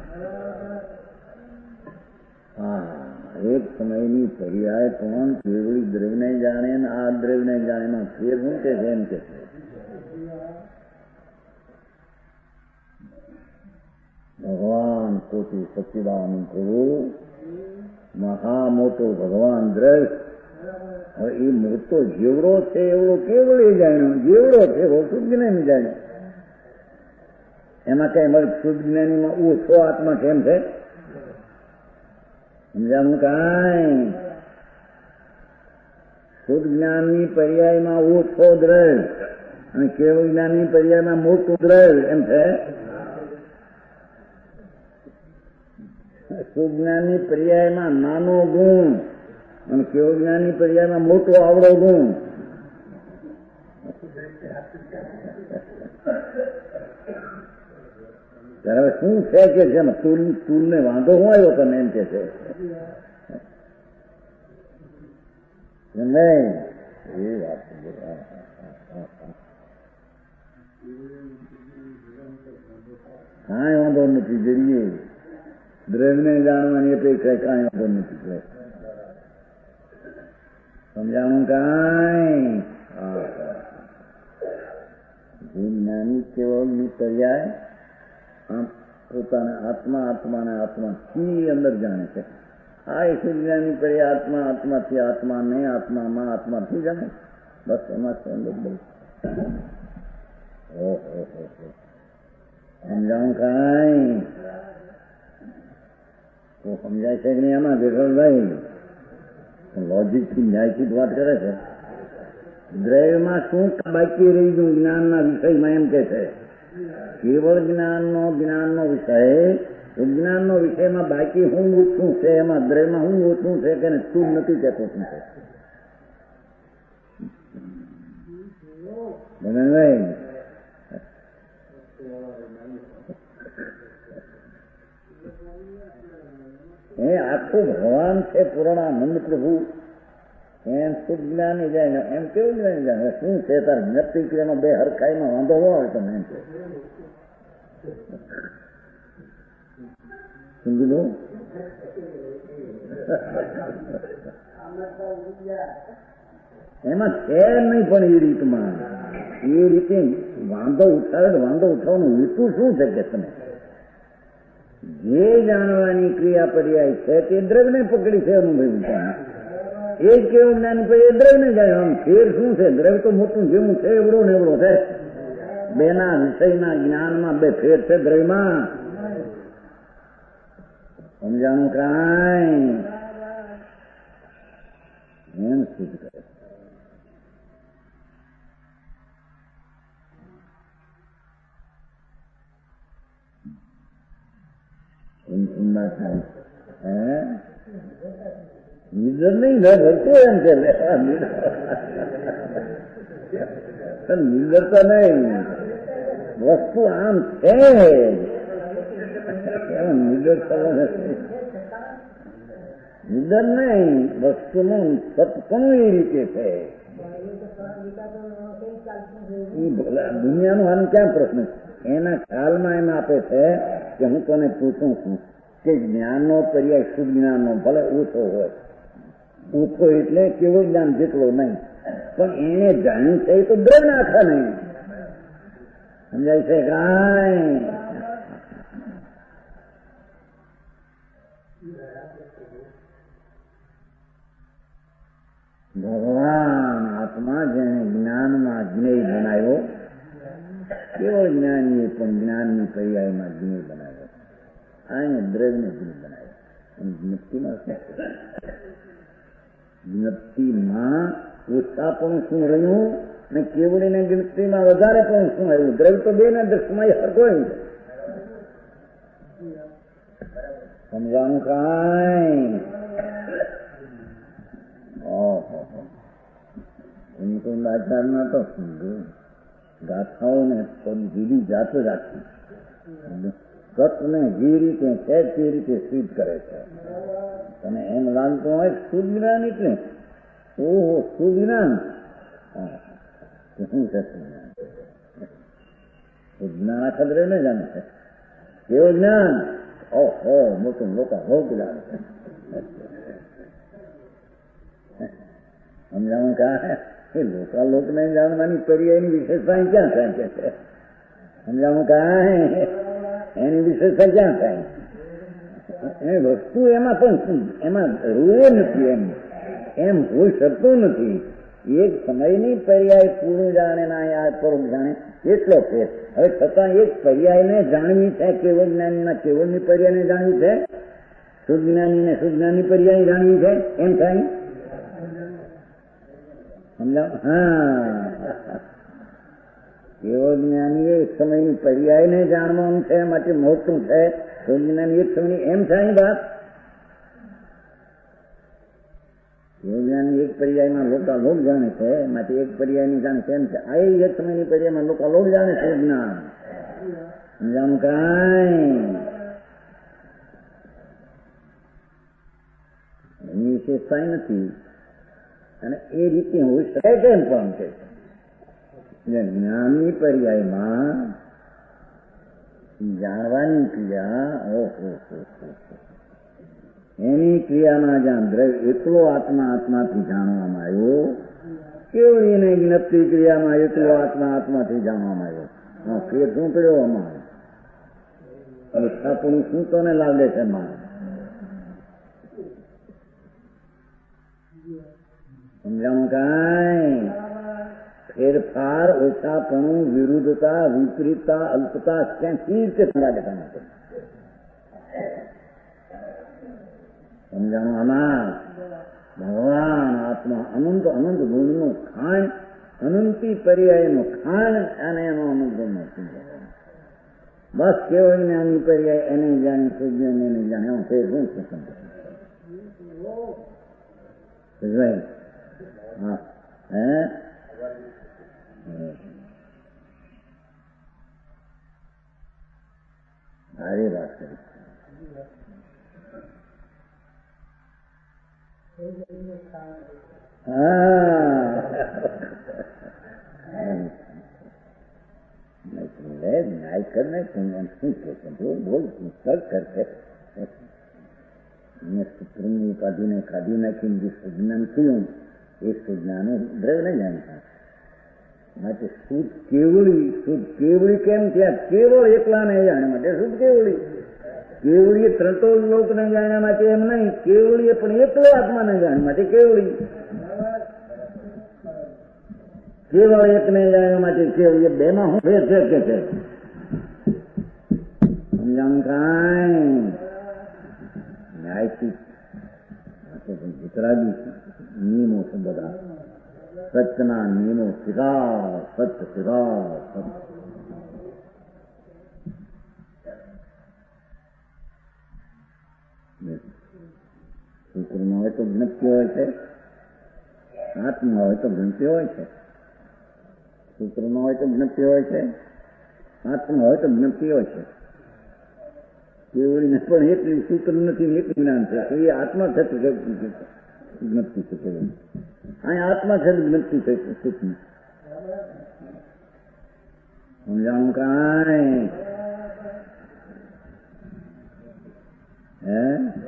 B: એક સમયની પર્યાય પણ કેવડી દ્રવ્યને જાણે ને આ દ્રવ્યને જાણે એમાં ફેર શું કે છે? એમ કે છે ભગવાન પોતે સચ્ચિદાનંદ પ્રભુ મહા મોટો ભગવાન દ્રવ્ય. હવે એ મોટો જેવડો છે એવડો કેવડે જાણ્યો, જેવડો છે એવો શુદ્ધ જ્ઞાની જાણ્યો. એમાં કઈ મળે? શુદ્ધ જ્ઞાનીમાં ઓછો આત્મા કેમ છે? સમજાવું કાંઈ? શુદ્ધ જ્ઞાનની પર્યાયમાં ઓછો દ્રવ્ય અને કેવળ જ્ઞાનની પર્યાયમાં મોટું દ્રવ્ય એમ છે. શુદ્ધ જ્ઞાનની પર્યાયમાં નાનો ગુણ અને કેવળ જ્ઞાનની પર્યાયમાં મોટો આવડો ગુણ. ત્યારે શું છે કે છે તૂલને વાંધો શું આવ્યો તમે? એમ કે છે નહીં એ વાત કાંઈ વાંધો નથી. જઈએ દ્રવ્યને જાણવાની અપેક્ષા કાંઈ વાંધો નથી. સમજાણું કાંઈ? જ્ઞાની કેવળની પર્યાય પોતાના આત્મા, આત્માને આત્માથી અંદર જાણે છે. આ એક જ્ઞાની પર્યાય આત્મા, આત્માથી આત્માને આત્મામાં આત્માથી જાણે. બસ એમાં છે અંદર બહુ. સમજાણું કાંઈ? તો સમજાય છે કે નહીં આમાં? દેખલભાઈ લોજિકથી ન્યાયથી વાત કરે છે. દ્રવ્યમાં શું બાકી રહી ગયું જ્ઞાનના વિષયમાં? એમ કે છે કેવળ જ્ઞાનનો વિષય, વિજ્ઞાનનો વિષયમાં બાકી હું ઓછું છે, એમાં દ્રવ્યમાં હું ઓછું છે કે તું નથી કહેતો શું છે? એ આખું ભગવાન છે પૂર્ણાનંદ પ્રભુ, એમ શુદ્ધ જ્ઞાની જાય ને એમ કેવું જ્ઞાની જાય? શું છે તાર જ્ઞપ્તિ ક્રિયાનો બે હરખાઈમાં વાંધો હોય તમે? એમ છે સમજી એમાં છે નહીં. પણ એ રીતમાં એ રીતે વાંધો ઉઠાવે, વાંધો ઉઠાવવાનું હેતુ શું છે કે તમે જે જાણવાની ક્રિયા પર્યાય છે તે દ્રવ્યને પકડી છે અનુભવી. એ કેવું જ્ઞાની પછી એ દ્રવ્યને જાય. આમ ફેર શું છે? દ્રવ્ય તો મોટું જેવું છે એવડો ને એવડો છે. બેના વિષયના જ્ઞાનમાં બે ફેર છે દ્રવ્યમાં. સમજાણું કાંઈ? એમ સિદ્ધ કરે. નિર્દર નહીં ભરતો એમ છે. નિર્દરતા નહીં, વસ્તુ આમ છે. નિર્દર નહીં, વસ્તુનું સત્પણું એ રીતે છે. દુનિયાનો આમ ક્યાં પ્રશ્ન? એના ખ્યાલમાં એમ આપે છે કે હું તને પૂછું છું કે જ્ઞાનનો પર્યાય શુદ્ધ જ્ઞાનનો ભલે ઓછો હોય, ઓછો એટલે કેવું જ્ઞાન જેટલો નહીં, પણ એને જાણ્યું છે એ તો દ્રવ્ય નાખા નહીં. સમજાય છે કાંઈ? ભગવાન આત્મા જેને જ્ઞાનમાં જ્ઞેય બનાવ્યો, કેવળ જ્ઞાનીએ પણ જ્ઞાનની પર્યાયમાં જ્ઞેય બનાવ્યો. અહીંયા દ્રવ્યને જ્ઞેય બનાવ્યો. જ્ઞપ્તિમાં જ્ઞપ્તિમાં ઓછાપણું શું રહ્યું ને કેવળીને જ્ઞપ્તિમાં વધારે પણ શું આવ્યું? દ્રવ્ય તો બે ને સમય હરકો એમ છે. સમજાવું કાંઈ? એની કોઈ આચાર નતો. ગાથાઓને જુદી જાત રાખી તત્વને જે રીતે છે તે રીતે સિદ્ધ કરે છે. અને એમ લાગતું હોય શુદ્ધ જ્ઞાન એટલે ઓહો શુદ્ધ જ્ઞાન શું છે? શુદ્ધ જ્ઞાન આખા દ્રવ્ય ને જાણે છે. કેવું જ્ઞાન? ઓહો મોટું લોકો હોક જાણે છે. સમજાવું કા એ લોકને જાણવાની પર્યાયની વિશેષતા ક્યાં થાય છે? સમજાવું કાંઈ એની વિશેષતા ક્યાં થાય? એ વસ્તુ એમાં પણ એમાં રૂએ નથી. એમ હોઈ શકતું નથી. એક સમયની પર્યાય પૂરું જાણે ના યાદ પરોક્ષ જાણે એટલો છે. હવે છતાં એક પર્યાયને જાણવી છે. કેવળ જ્ઞાનીના કેવળની પર્યાયને જાણવી છે. શુદ્ધ જ્ઞાનીને શુદ્ધ જ્ઞાનની પર્યાય જાણવી છે. એમ થાય? સમજાવ? હા, કેવળ જ્ઞાની એક સમયની પર્યાયને જાણવાનું છે, માટે મોટું છે. શુદ્ધ જ્ઞાની એક સમયની એમ થાય વાત? કેવળ જ્ઞાની એક પર્યાયમાં લોકાલોક જાણે છે, માટે એક પર્યાયની જાણે છે એમ છે. આ એક સમયની પર્યાયમાં લોકાલોક જાણે છે જ્ઞાન. સમજાવું કાંઈ? એની વિશેષતા નથી. અને એ રીતે હોઈ શકે કેમ પણ છે? જ્ઞાનની પર્યાયમાં જાણવાની ક્રિયા, ઓહો એની ક્રિયામાં જ્યાં દ્રવ્ય એકલો આત્માથી જાણવામાં આવ્યો, કેવળ એને જ્ઞપ્તિ ક્રિયામાં એકલો આત્માથી જાણવામાં આવ્યો. ફેર શું કર્યો અમારે? આપણું શું તને લાગે છે? સમજાવું કાંઈ? ફેરફાર, ઓછાપણું, વિરુદ્ધતા, વિપરીતતા, અલ્પતા ક્યાંથી રીતે લાગે તમે? સમજાણું? આમાં ભગવાન આત્મા અનંત અનંત ગુણનું ખાણ, અનંતી પર્યાયનું ખાણ અને એનો અનંત ગુણનો બસ કેવળ જ્ઞાનની પર્યાય એને જાણી સૂર્ય એને જાણે હું ફેર શું પસંદ હા હે સારી વાત કરી. ન્યાય કરને શું કે બોલ કરશે સૂત્રની ઉપાધિને કાઢી નાખીને જે સુજ્ઞાન થયું એ સુજ્ઞાનું દ્રવ્ય ન જાણતા માટે શુદ્ધ કેવળી કેમ થયા? કેવળ એકલા ને જાણે માટે શુદ્ધ કેવળી. કેવળીએ ત્રતો લોકને જાણ્યા માટે એમ નહીં, કેવળીએ પણ એકલો આત્માને જાણ્યા માટે કેવળી. કેવળ એકને જાણ્યા માટે કેવળી. બે માં હું ફેર છે કે છે? સમજાણું કાંઈ? ન્યાયથી વિતરાગી નિયમો છે બધા. સત્યના નિયમો સીધા સત્ય, સીધા સત્ય. સૂત્રમાં હોય તો જ્ઞપ્તિ હોય છે, આત્મા હોય તો જ્ઞપ્તિ હોય છે. સૂત્રમાં હોય તો જ્ઞપ્તિ હોય છે, આત્મા હોય તો જ્ઞપ્તિ હોય છે. કેવળીને પણ એટલી સૂત્ર નથી, એક જ્ઞાન છે એ આત્મા થતું જ્ઞપ્તિ છે. અહીં આત્મા છે જ્ઞપ્તિ છે સૂક્ષ્મ. સમજાણું કાંઈ? હે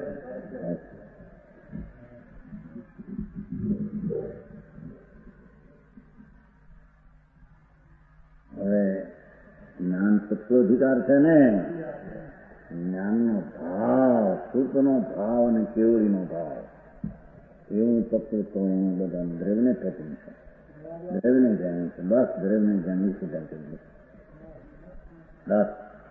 B: હવે જ્ઞાન સત્વધિકાર છે ને, જ્ઞાનનો ભાવ, સુખનો ભાવ અને કેવળીનો ભાવ. એવું તત્વ તો એનું બધા દ્રવ્યને થતું છે, દ્રવ્યને જાણે છે. બસ દ્રવ્યને જાણવી સીધા કરીએ. બસ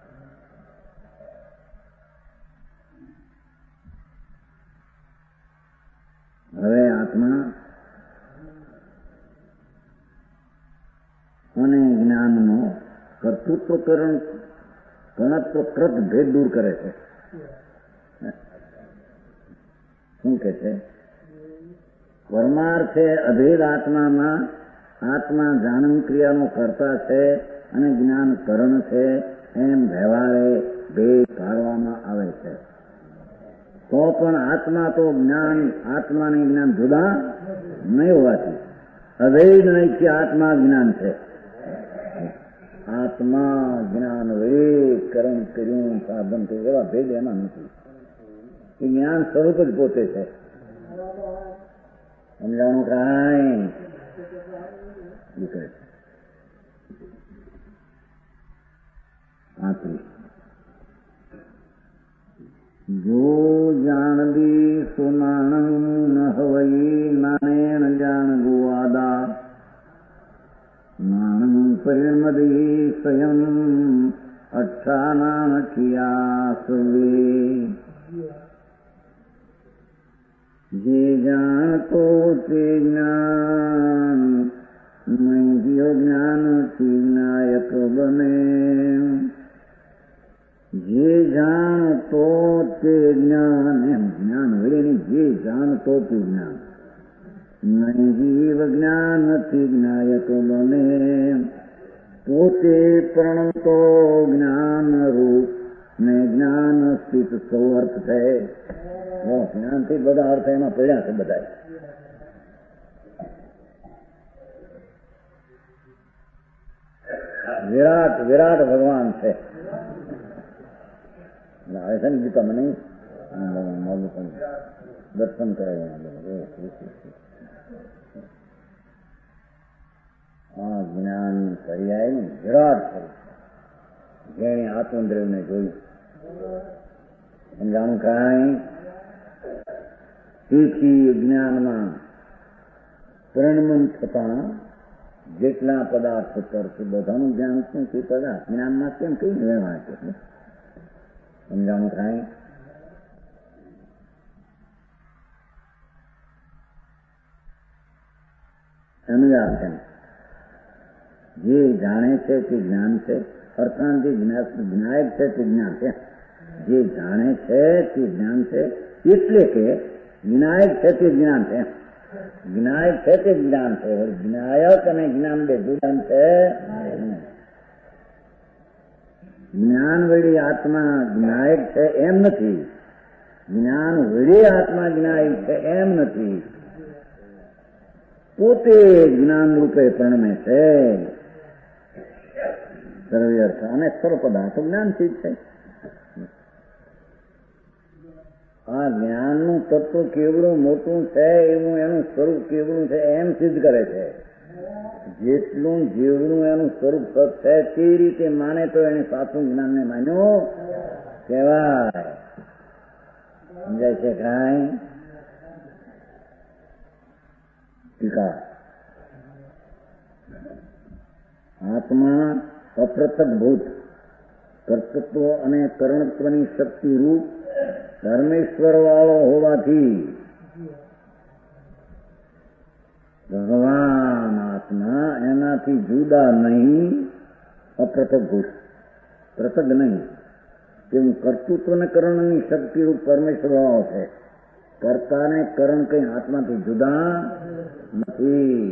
B: હવે આત્મા અને જ્ઞાનનો કર્તૃત્વકરણ કર્ણત્વકૃત ભેદ દૂર કરે છે. શું કે છે? પરમાર્થે અભેદ આત્મામાં આત્મા જાણન ક્રિયાનો કર્તા છે અને જ્ઞાન કરણ છે એમ વ્યવહારે ભેદ પાડવામાં આવે છે. તો પણ આત્મા તો જ્ઞાન આત્માને જ્ઞાન જુદા નહીં હોવાથી અભેદ નૈક્ય આત્મા જ્ઞાન છે. આત્મા જ્ઞાન વિવેક કરણ કર્યું સાધન થયું એવા ભેદ એમાં નથી. એ જ્ઞાન સ્વરૂપ જ પોતે છે. સમજાણું કાંઈ જો જાણદી સુનાણું ન હવઈ નાનેણ જાણ ગુવાદા નાણું પરિણમદી સ્વયં અઠ્ઠાના નઠિયા સુવે જે જાણતો તે જ્ઞાન નહીં જ્ઞાનથી નાયક બને. જે જાણતો તે જ્ઞાન એમ જ્ઞાન વળે નહીં, જે જાણતો તે જ્ઞાન નહીં જીવ જ્ઞાનથી જ્ઞાયક બને. પોતે પ્રણતો જ્ઞાન રૂપ ને જ્ઞાન સ્થિત સૌઅર્થ છે. જ્ઞાનથી બધા અર્થ એમાં પડ્યા છે. બધા વિરાટ વિરાટ ભગવાન છે. આવે છે ને ગીતામાં નહીં દર્શન કરાય. આ જ્ઞાન પર્યાય ને વિરાટ છે. જેણે આત્મદ્રવ્યને જોયું સમજાણું કાંઈ. તેથી જ્ઞાનમાં પરિણમન થતા જેટલા પદાર્થ કરશે બધાનું જ્ઞાન શું તે પદાર્થ જ્ઞાનમાં કેમ કઈ વ્યવહાર છે સમજાણું કાંઈ. અનુયાર છે. જે જાણે છે તે જ્ઞાન છે. અર્થાત જે જ્ઞાયક છે તે જ્ઞાન છે. જે જાણે છે તે જ્ઞાન છે. એટલે કે જ્ઞાયક છે તે જ્ઞાન છે. જ્ઞાયક છે તે જ્ઞાન છે. જ્ઞાયક અને જ્ઞાન બે જુદા છે. જ્ઞાન વળી આત્મા જ્ઞાયક છે એમ નથી. જ્ઞાન વળી આત્મા જ્ઞાયક છે એમ નથી. પોતે જ્ઞાન રૂપે પરણમે છે. સર્વર્થ અને સર્વ પદાર્થ જ્ઞાનથી જ છે. આ જ્ઞાનનું તત્વ કેવડું મોટું છે એવું એનું સ્વરૂપ કેવડું છે એમ સિદ્ધ કરે છે. જેટલું જેવડું એનું સ્વરૂપ સત છે તે રીતે માને તો એને સાચું જ્ઞાનને માન્યો કહેવાય. સમજાય છે કાંઈ? ટીકા આત્મા અપ્રથક ભૂત કર્તૃત્વ અને કરણત્વની શક્તિ રૂપ ધર્મેશ્વર વાળો હોવાથી ભગવાન આત્મા એનાથી જુદા નહીં. અપ્રથક ભૂત પૃથક નહીં. તેવું કર્તૃત્વ અને કરણની શક્તિ રૂપ પરમેશ્વર વાળો છે. કર્તા ને કરણ કઈ આત્માથી જુદા નથી.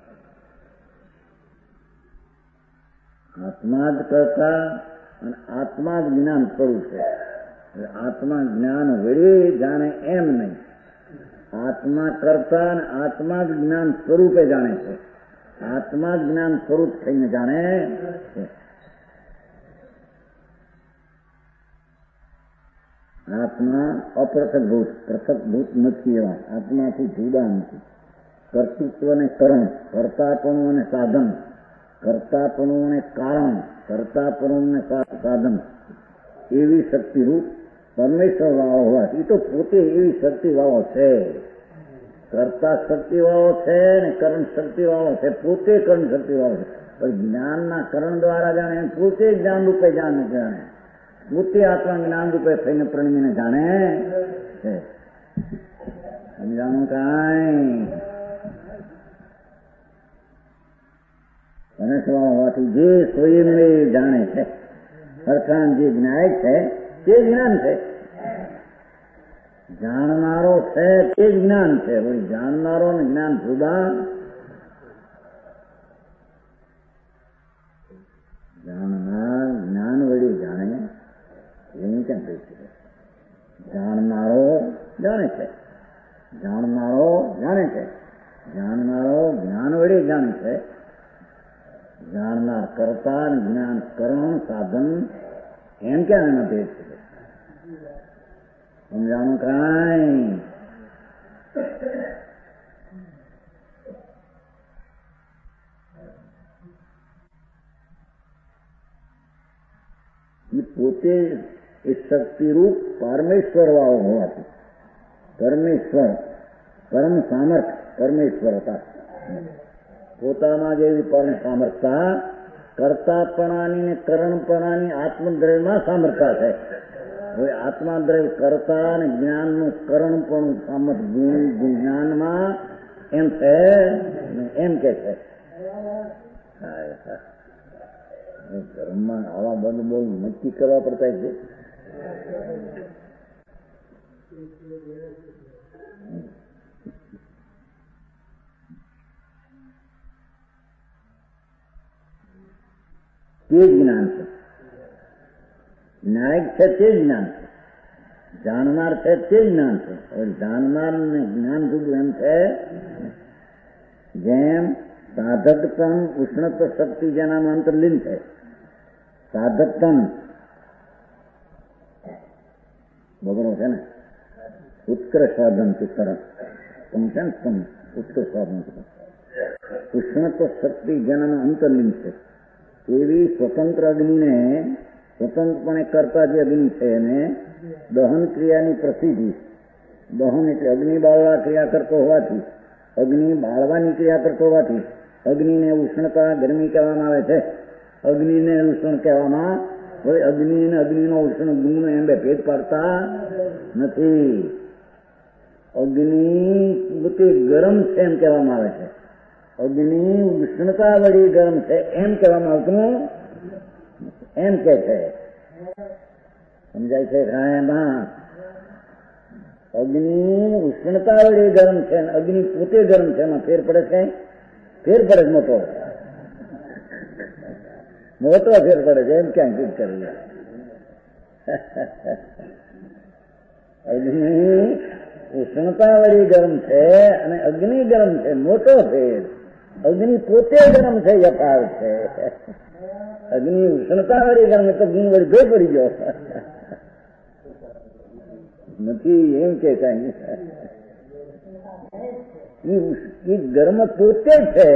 B: આત્મા જ કરતા અને આત્મા જ જ્ઞાન સ્વરૂપ છે. આત્મા જ્ઞાન વડે જાણે એમ નહીં. આત્મા કરતા અને આત્મા જ જ્ઞાન સ્વરૂપે જાણે છે. આત્મા જ જ્ઞાન સ્વરૂપ થઈને જાણે છે. આત્મા અપૃથકભૂત પૃથકભૂત નથી. એવા આત્માથી જુદા નથી. કર્તૃત્વ અને કરણ, કર્તાપણું અને સાધન, કર્તાપણું અને કારણ, કર્તાપણું અને સાધન એવી શક્તિરૂપ પરમેશ્વર વાળો હોવાથી તો પોતે એવી શક્તિ વાળો છે. કરતા શક્તિ વાળો છે ને કરણ શક્તિ વાળો છે, પોતે કરણ શક્તિ વાળો છે. પણ જ્ઞાનના કરણ દ્વારા જાણે, પોતે જ્ઞાન રૂપે જાણે, પોતે આત્મા જ્ઞાન રૂપે થઈને પ્રણીને જાણે છે. સમજાણું કાંઈ? અને સ્વભાવ હોવાથી જે સ્વયંને જાણે છે, અર્થાત જે જ્ઞાયક છે તે જ્ઞાન છે, જાણનારો છે તે જ જ્ઞાન છે. વળી જાણનારો ને જ્ઞાન જુદા. જાણનાર જ્ઞાન વળી જાણે એવું કેમ કહી શકે? જાણનારો જાણે છે, જાણનારો જાણે છે, જાણનારો જ્ઞાન વળી જાણે છે. જાણનાર કરતા જ્ઞાન કરણ સાધન એમ ક્યાં એનો ભેદ છે? સમજાણું કાંઈ? પોતે એ શક્તિરૂપ પરમેશ્વર વાળો હોવાથી, પરમેશ્વર પરમ સામર્થ પરમેશ્વર હતા. પોતામાં જેવી પરમ સામર્થતા કર્તાપણાની ને કરણપણાની આત્મદ્રવ્યમાં સામર્થતા છે. હવે આત્માદ્રવ્ય કરતા અને જ્ઞાનનું કરણપણું સામર્થ જ્ઞાનમાં એમ છે, એમ કે છે. ધર્મમાં આવા બધું બહુ નક્કી કરવા પડતા છે. તે જ્ઞાન છે, નાયક છે તે જ્ઞાન છે, જાણનાર છે તે જ્ઞાન છે. હવે જાણનાર ને જ્ઞાન જુદું એમ છે. જેમ સાધક તન ઉષ્ણત્વ શક્તિ જેનામાં અંતર્લીન છે, સાધક તન બગડો છે ને, ઉત્કર્ષ સાધન ચિત્તરણ ઉત્કર્ષ સાધન ઉષ્ણત્વ શક્તિ જેનામાં અંતર્લીન છે, એવી સ્વતંત્ર અગ્નિને સ્વતંત્રપણે કરતા જે અગ્નિ છે એને દહન ક્રિયાની પ્રસિદ્ધિ, દહન એટલે અગ્નિ બાળવા ક્રિયા કરતો હોવાથી, અગ્નિ બાળવાની ક્રિયા કરતો હોવાથી અગ્નિને ઉષ્ણતા ગરમી કહેવામાં આવે છે. અગ્નિને ઉષ્ણ કહેવામાં, હવે અગ્નિ અને અગ્નિનો ઉષ્ણ ગુણ એમ બે ભેદ પાડતા નથી. અગ્નિ પોતે ગરમ છે એમ કહેવામાં આવે છે, અગ્નિ ઉષ્ણતા વળી ગરમ છે એમ કહેવામાં આવતું એમ કે છે. સમજાય છે? એમાં અગ્નિ ઉષ્ણતા વળી ગરમ છે, અગ્નિ પોતે ગરમ છે, એમાં ફેર પડે છે. ફેર પડે છે મોટો મોટો ફેર પડે છે. એમ ક્યાં ચીજ કરી? અગ્નિ ઉષ્ણતા વળી ગરમ છે અને અગ્નિ ગરમ છે, મોટો ફેર. અગ્નિ પોતે ગરમ છે, યથાર્થ છે. અગ્નિ ઉષ્ણતા વળી ગરમ તો ગુણ વળી ભેર પડી ગયો નથી એમ કે કાંઈ. એ ગર્મ પોતે છે,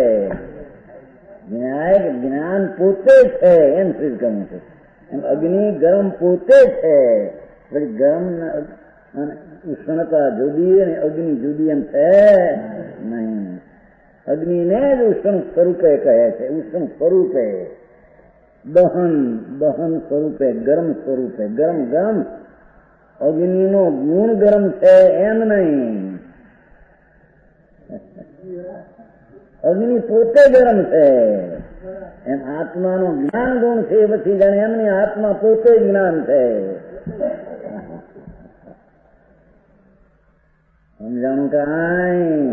B: જ્ઞાન પોતે છે એમ સિદ્ધ કરવું છે. એમ અગ્નિ ગરમ પોતે છે, ગરમ ઉષ્ણતા જુદી અને અગ્નિ જુદી એમ છે નહીં. અગ્નિને જ ઉષ્ણ સ્વરૂપે કહે છે, ઉષ્ણ સ્વરૂપે, દહન સ્વરૂપે, ગરમ સ્વરૂપે. ગરમ અગ્નિનો ગુણ ગરમ છે એમ નહીં. અગ્નિ પોતે ગરમ છે એમ આત્માનો જ્ઞાન ગુણ છે. એ પછી જાણે એમની આત્મા પોતે જ્ઞાન છે. સમજાણું કાંઈ?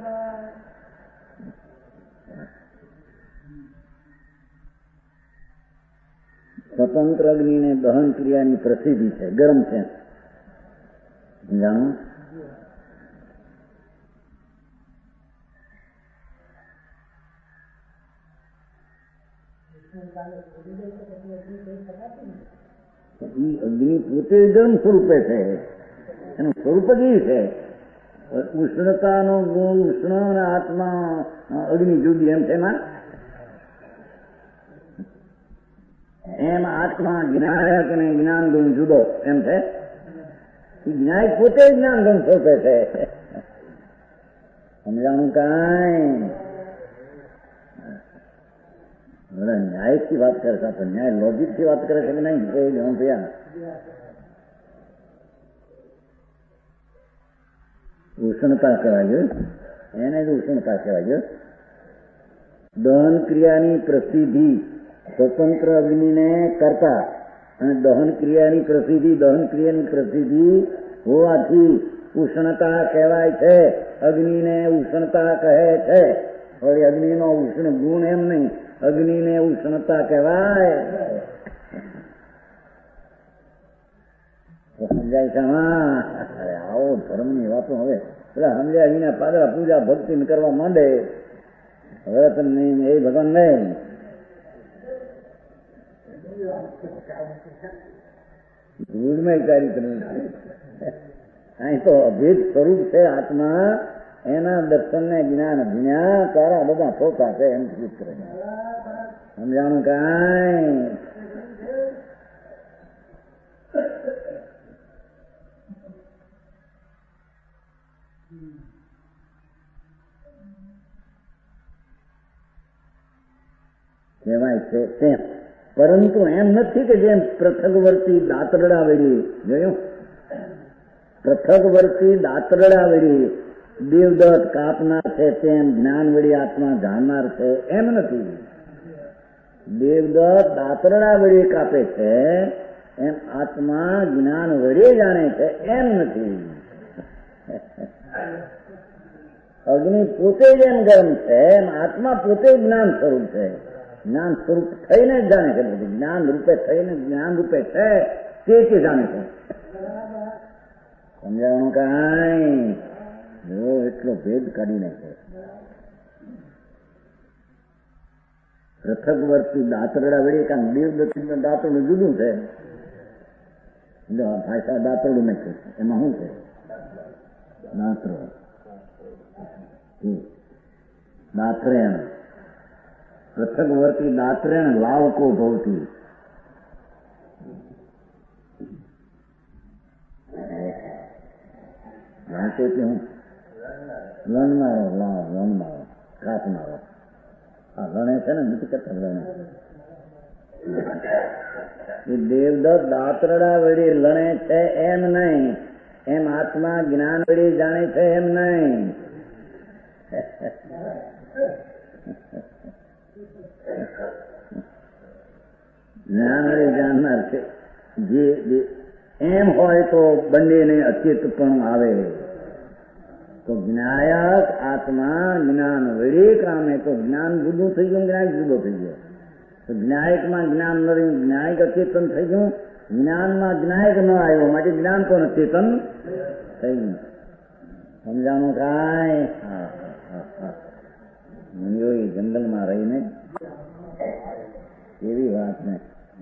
B: સ્વતંત્ર અગ્નિને દહન ક્રિયાની પ્રસિદ્ધિ છે, ગરમ છે. સમજાણું? અગ્નિ પોતે ગરમ સ્વરૂપે છે, એનું સ્વરૂપ જ એ છે. ઉષ્ણતાનો ગુણ ઉષ્ણ અને આત્મા અગ્નિ જુદી એમ છે. એમ આત્મા જ્ઞાયક અને જ્ઞાન ગુણ જુદો એમ છે. જ્ઞાયક પોતે જ્ઞાન ગુણ સ્વરૂપે છે. સમજાણું કાંઈ ન્યાય થી વાત કરે છે આપણે ન્યાય લોજિક થી વાત કરે છે કે નહીં એ જાણ થયા ઉષ્ણતા કહેવાય એને જ ઉષ્ણતા કહેવાય દહન ક્રિયાની પ્રસિદ્ધિ સ્વતંત્ર અગ્નિને કરતા અને દહન ક્રિયાની પ્રસિદ્ધિ હોવાથી ઉષ્ણતા કહેવાય છે. અગ્નિને ઉષ્ણતા કહે છે. હવે અગ્નિનો ઉષ્ણ ગુણ એમ નહીં, અગ્નિને ઉષ્ણતા કહેવાય. સમજાય છે? અરે આવો ધર્મની વાતો હવે પેલા સમજાય અહીંના પાદરા પૂજા ભક્તિ કરવા માંડે હવે તમને એ ભગવાન નહીં દૂધમાં ચારિત્ર અહીં તો અભેદ સ્વરૂપ છે આત્મા. એના દર્શનને જ્ઞાન જ્ઞાન તારા બધા પોતા છે એમ ચિત્ર સમજાણું કાંઈ કહેવાય છે તેમ. પરંતુ એમ નથી કે જેમ પૃથગવર્તી દાતરડા વેડી જોયું પૃથગવર્તી દાતરડા વેડી દેવદત્ત કાપનાર છે તેમ જ્ઞાન વળી આત્મા જાણનાર છે એમ નથી. દેવદત્ત દાતરડા વળી કાપે છે એમ આત્મા જ્ઞાન વળી જાણે છે એમ નથી. અગ્નિ પોતે જ એમ ગરમ છે એમ આત્મા પોતે જ્ઞાન સ્વરૂપ છે. જ્ઞાન સ્વરૂપ થઈને જ જાણે છે. જ્ઞાન રૂપે થઈને જ્ઞાન રૂપે છે તે જાણે છે. સમજાવવાનું કાંઈ જો એટલો ભેદ કાઢી નાખે. પૃથગવર્તી દાતરડા વળી કામ દેવદત્ત દાતરડું જુદું છે. ભાષા દાતરડું નાખ્યું એમાં શું છે? દાત્રેણ પૃથગવર્તી દાત્રેણ લાવકો ભવતી. જાણશે કે હું લણનારો લણનારો કાપનારો આ લણે છે ને નથી કરતા લણે એ દેવદત્ત દાતરડા વળી લણે છે એમ નહીં, એમ આત્મા જ્ઞાન વળી જાણે છે એમ નહીં. જ્ઞાન વળી જાણનાર છે જે એમ હોય તો બંનેને અચેત પણ આવે. તો જ્ઞાયક આત્મા જ્ઞાન વળી કામે તો જ્ઞાન જુદું થઈ ગયું, જ્ઞાયક જુદો થઈ ગયો. તો જ્ઞાયકમાં જ્ઞાન ન રહ્યું, જ્ઞાયક અચેતન થઈ ગયું. જ્ઞાનમાં જ્ઞાયક ન આવ્યો માટે જ્ઞાન પણ અચેતન થઈ ગયું. સમજાણું કાંઈ? મુનિઓએ જંગલમાં રહીને એવી વાત ને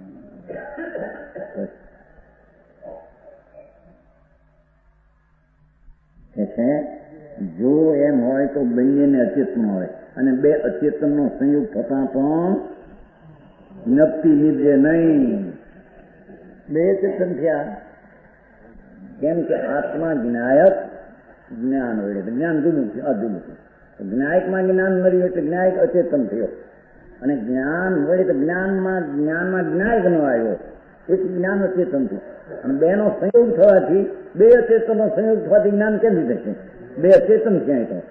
B: છે જો એમ હોય તો બંનેને અચેતન હોય અને બે અચેતનનો સંયોગ થતા પણ નપતી નીપજે નહીં. બે ચેતન થયા કેમ કે આત્મા જ્ઞાયક જ્ઞાન વડે જ્ઞાન જુદું છે અજુદું છે. જ્ઞાયકમાં જ્ઞાન મળ્યું એટલે જ્ઞાયક અચેતન થયો અને જ્ઞાન વડે તો જ્ઞાનમાં જ્ઞાયક ન આવ્યો એટલે જ્ઞાન અચેતન થયું. અને બેનો સંયોગ થવાથી બે અચેતનનો સંયોગ થવાથી જ્ઞાન કેમ રીતે છે? બે અચેતન ક્યાંય તો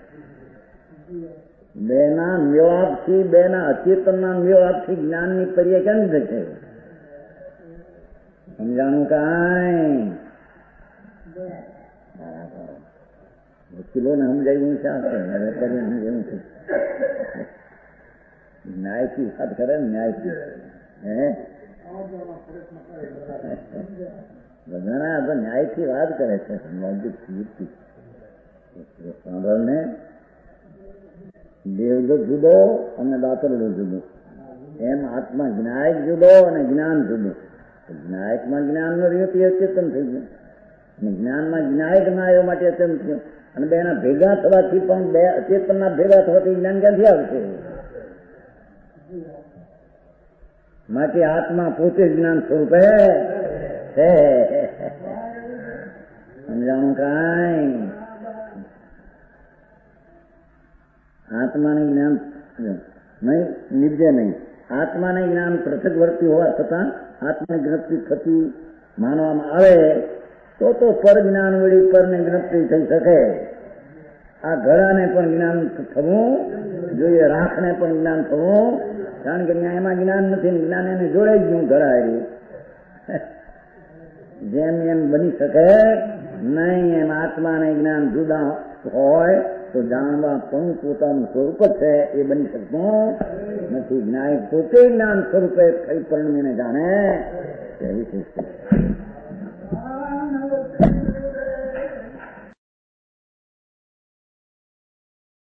B: બેના મેળાપથી બેના અચેતનના મેળાપથી જ્ઞાનની પર્યાય કેમ રીતે છે? સમજાણું કાંઈ? વકીલોને સમજાયું શા છે? સમજાયું છે ન્યાયથી વાત કરે ને ન્યાયથી બધાના તો ન્યાયથી વાત કરે છે. સાંભળને દેવદત્ત જુદો અને દાતરડો જુદો એમ આત્મા જ્ઞાયક જુદો અને જ્ઞાન જુદું. જ્ઞાયકમાં જ્ઞાન ન રહ્યું તે અચેતન થઈ ગયું અને જ્ઞાનમાં જ્ઞાયક ના આવ્યો માટે અચેતન થયું. અને બેના ભેગા થવાથી પણ બે અચેતનના ભેગા થવાથી જ્ઞાન ક્યાંથી આવશે? માટે આત્મા પોતે જ્ઞાન સ્વરૂપે છે. સમજાણું કાંઈ? આત્માને જ્ઞાન નહીં, નિજ્ય નહીં. આત્માને જ્ઞાન પૃથકવર્તી હોવા છતાં આત્માની જ્ઞપ્તિ થતી માનવામાં આવે તો પર જ્ઞાન વળી પરને જ્ઞપ્તિ થઈ શકે. આ ઘડાને પણ જ્ઞાન થવું જોઈએ, રાખને પણ જ્ઞાન થવું, કારણ કે એમાં જ્ઞાન નથી, જ્ઞાન એને જોડાઈ ગયું ઘડાયેલું. જેમ એમ બની શકે નહીં એમ આત્માને જ્ઞાન જુદા હોય તો જાણવા પણ પોતાનું સ્વરૂપ છે એ બની શકતું નથી. જ્ઞાન પોતે જ્ઞાન સ્વરૂપે કઈ પરિણમીને જાણે એ વિશેષ.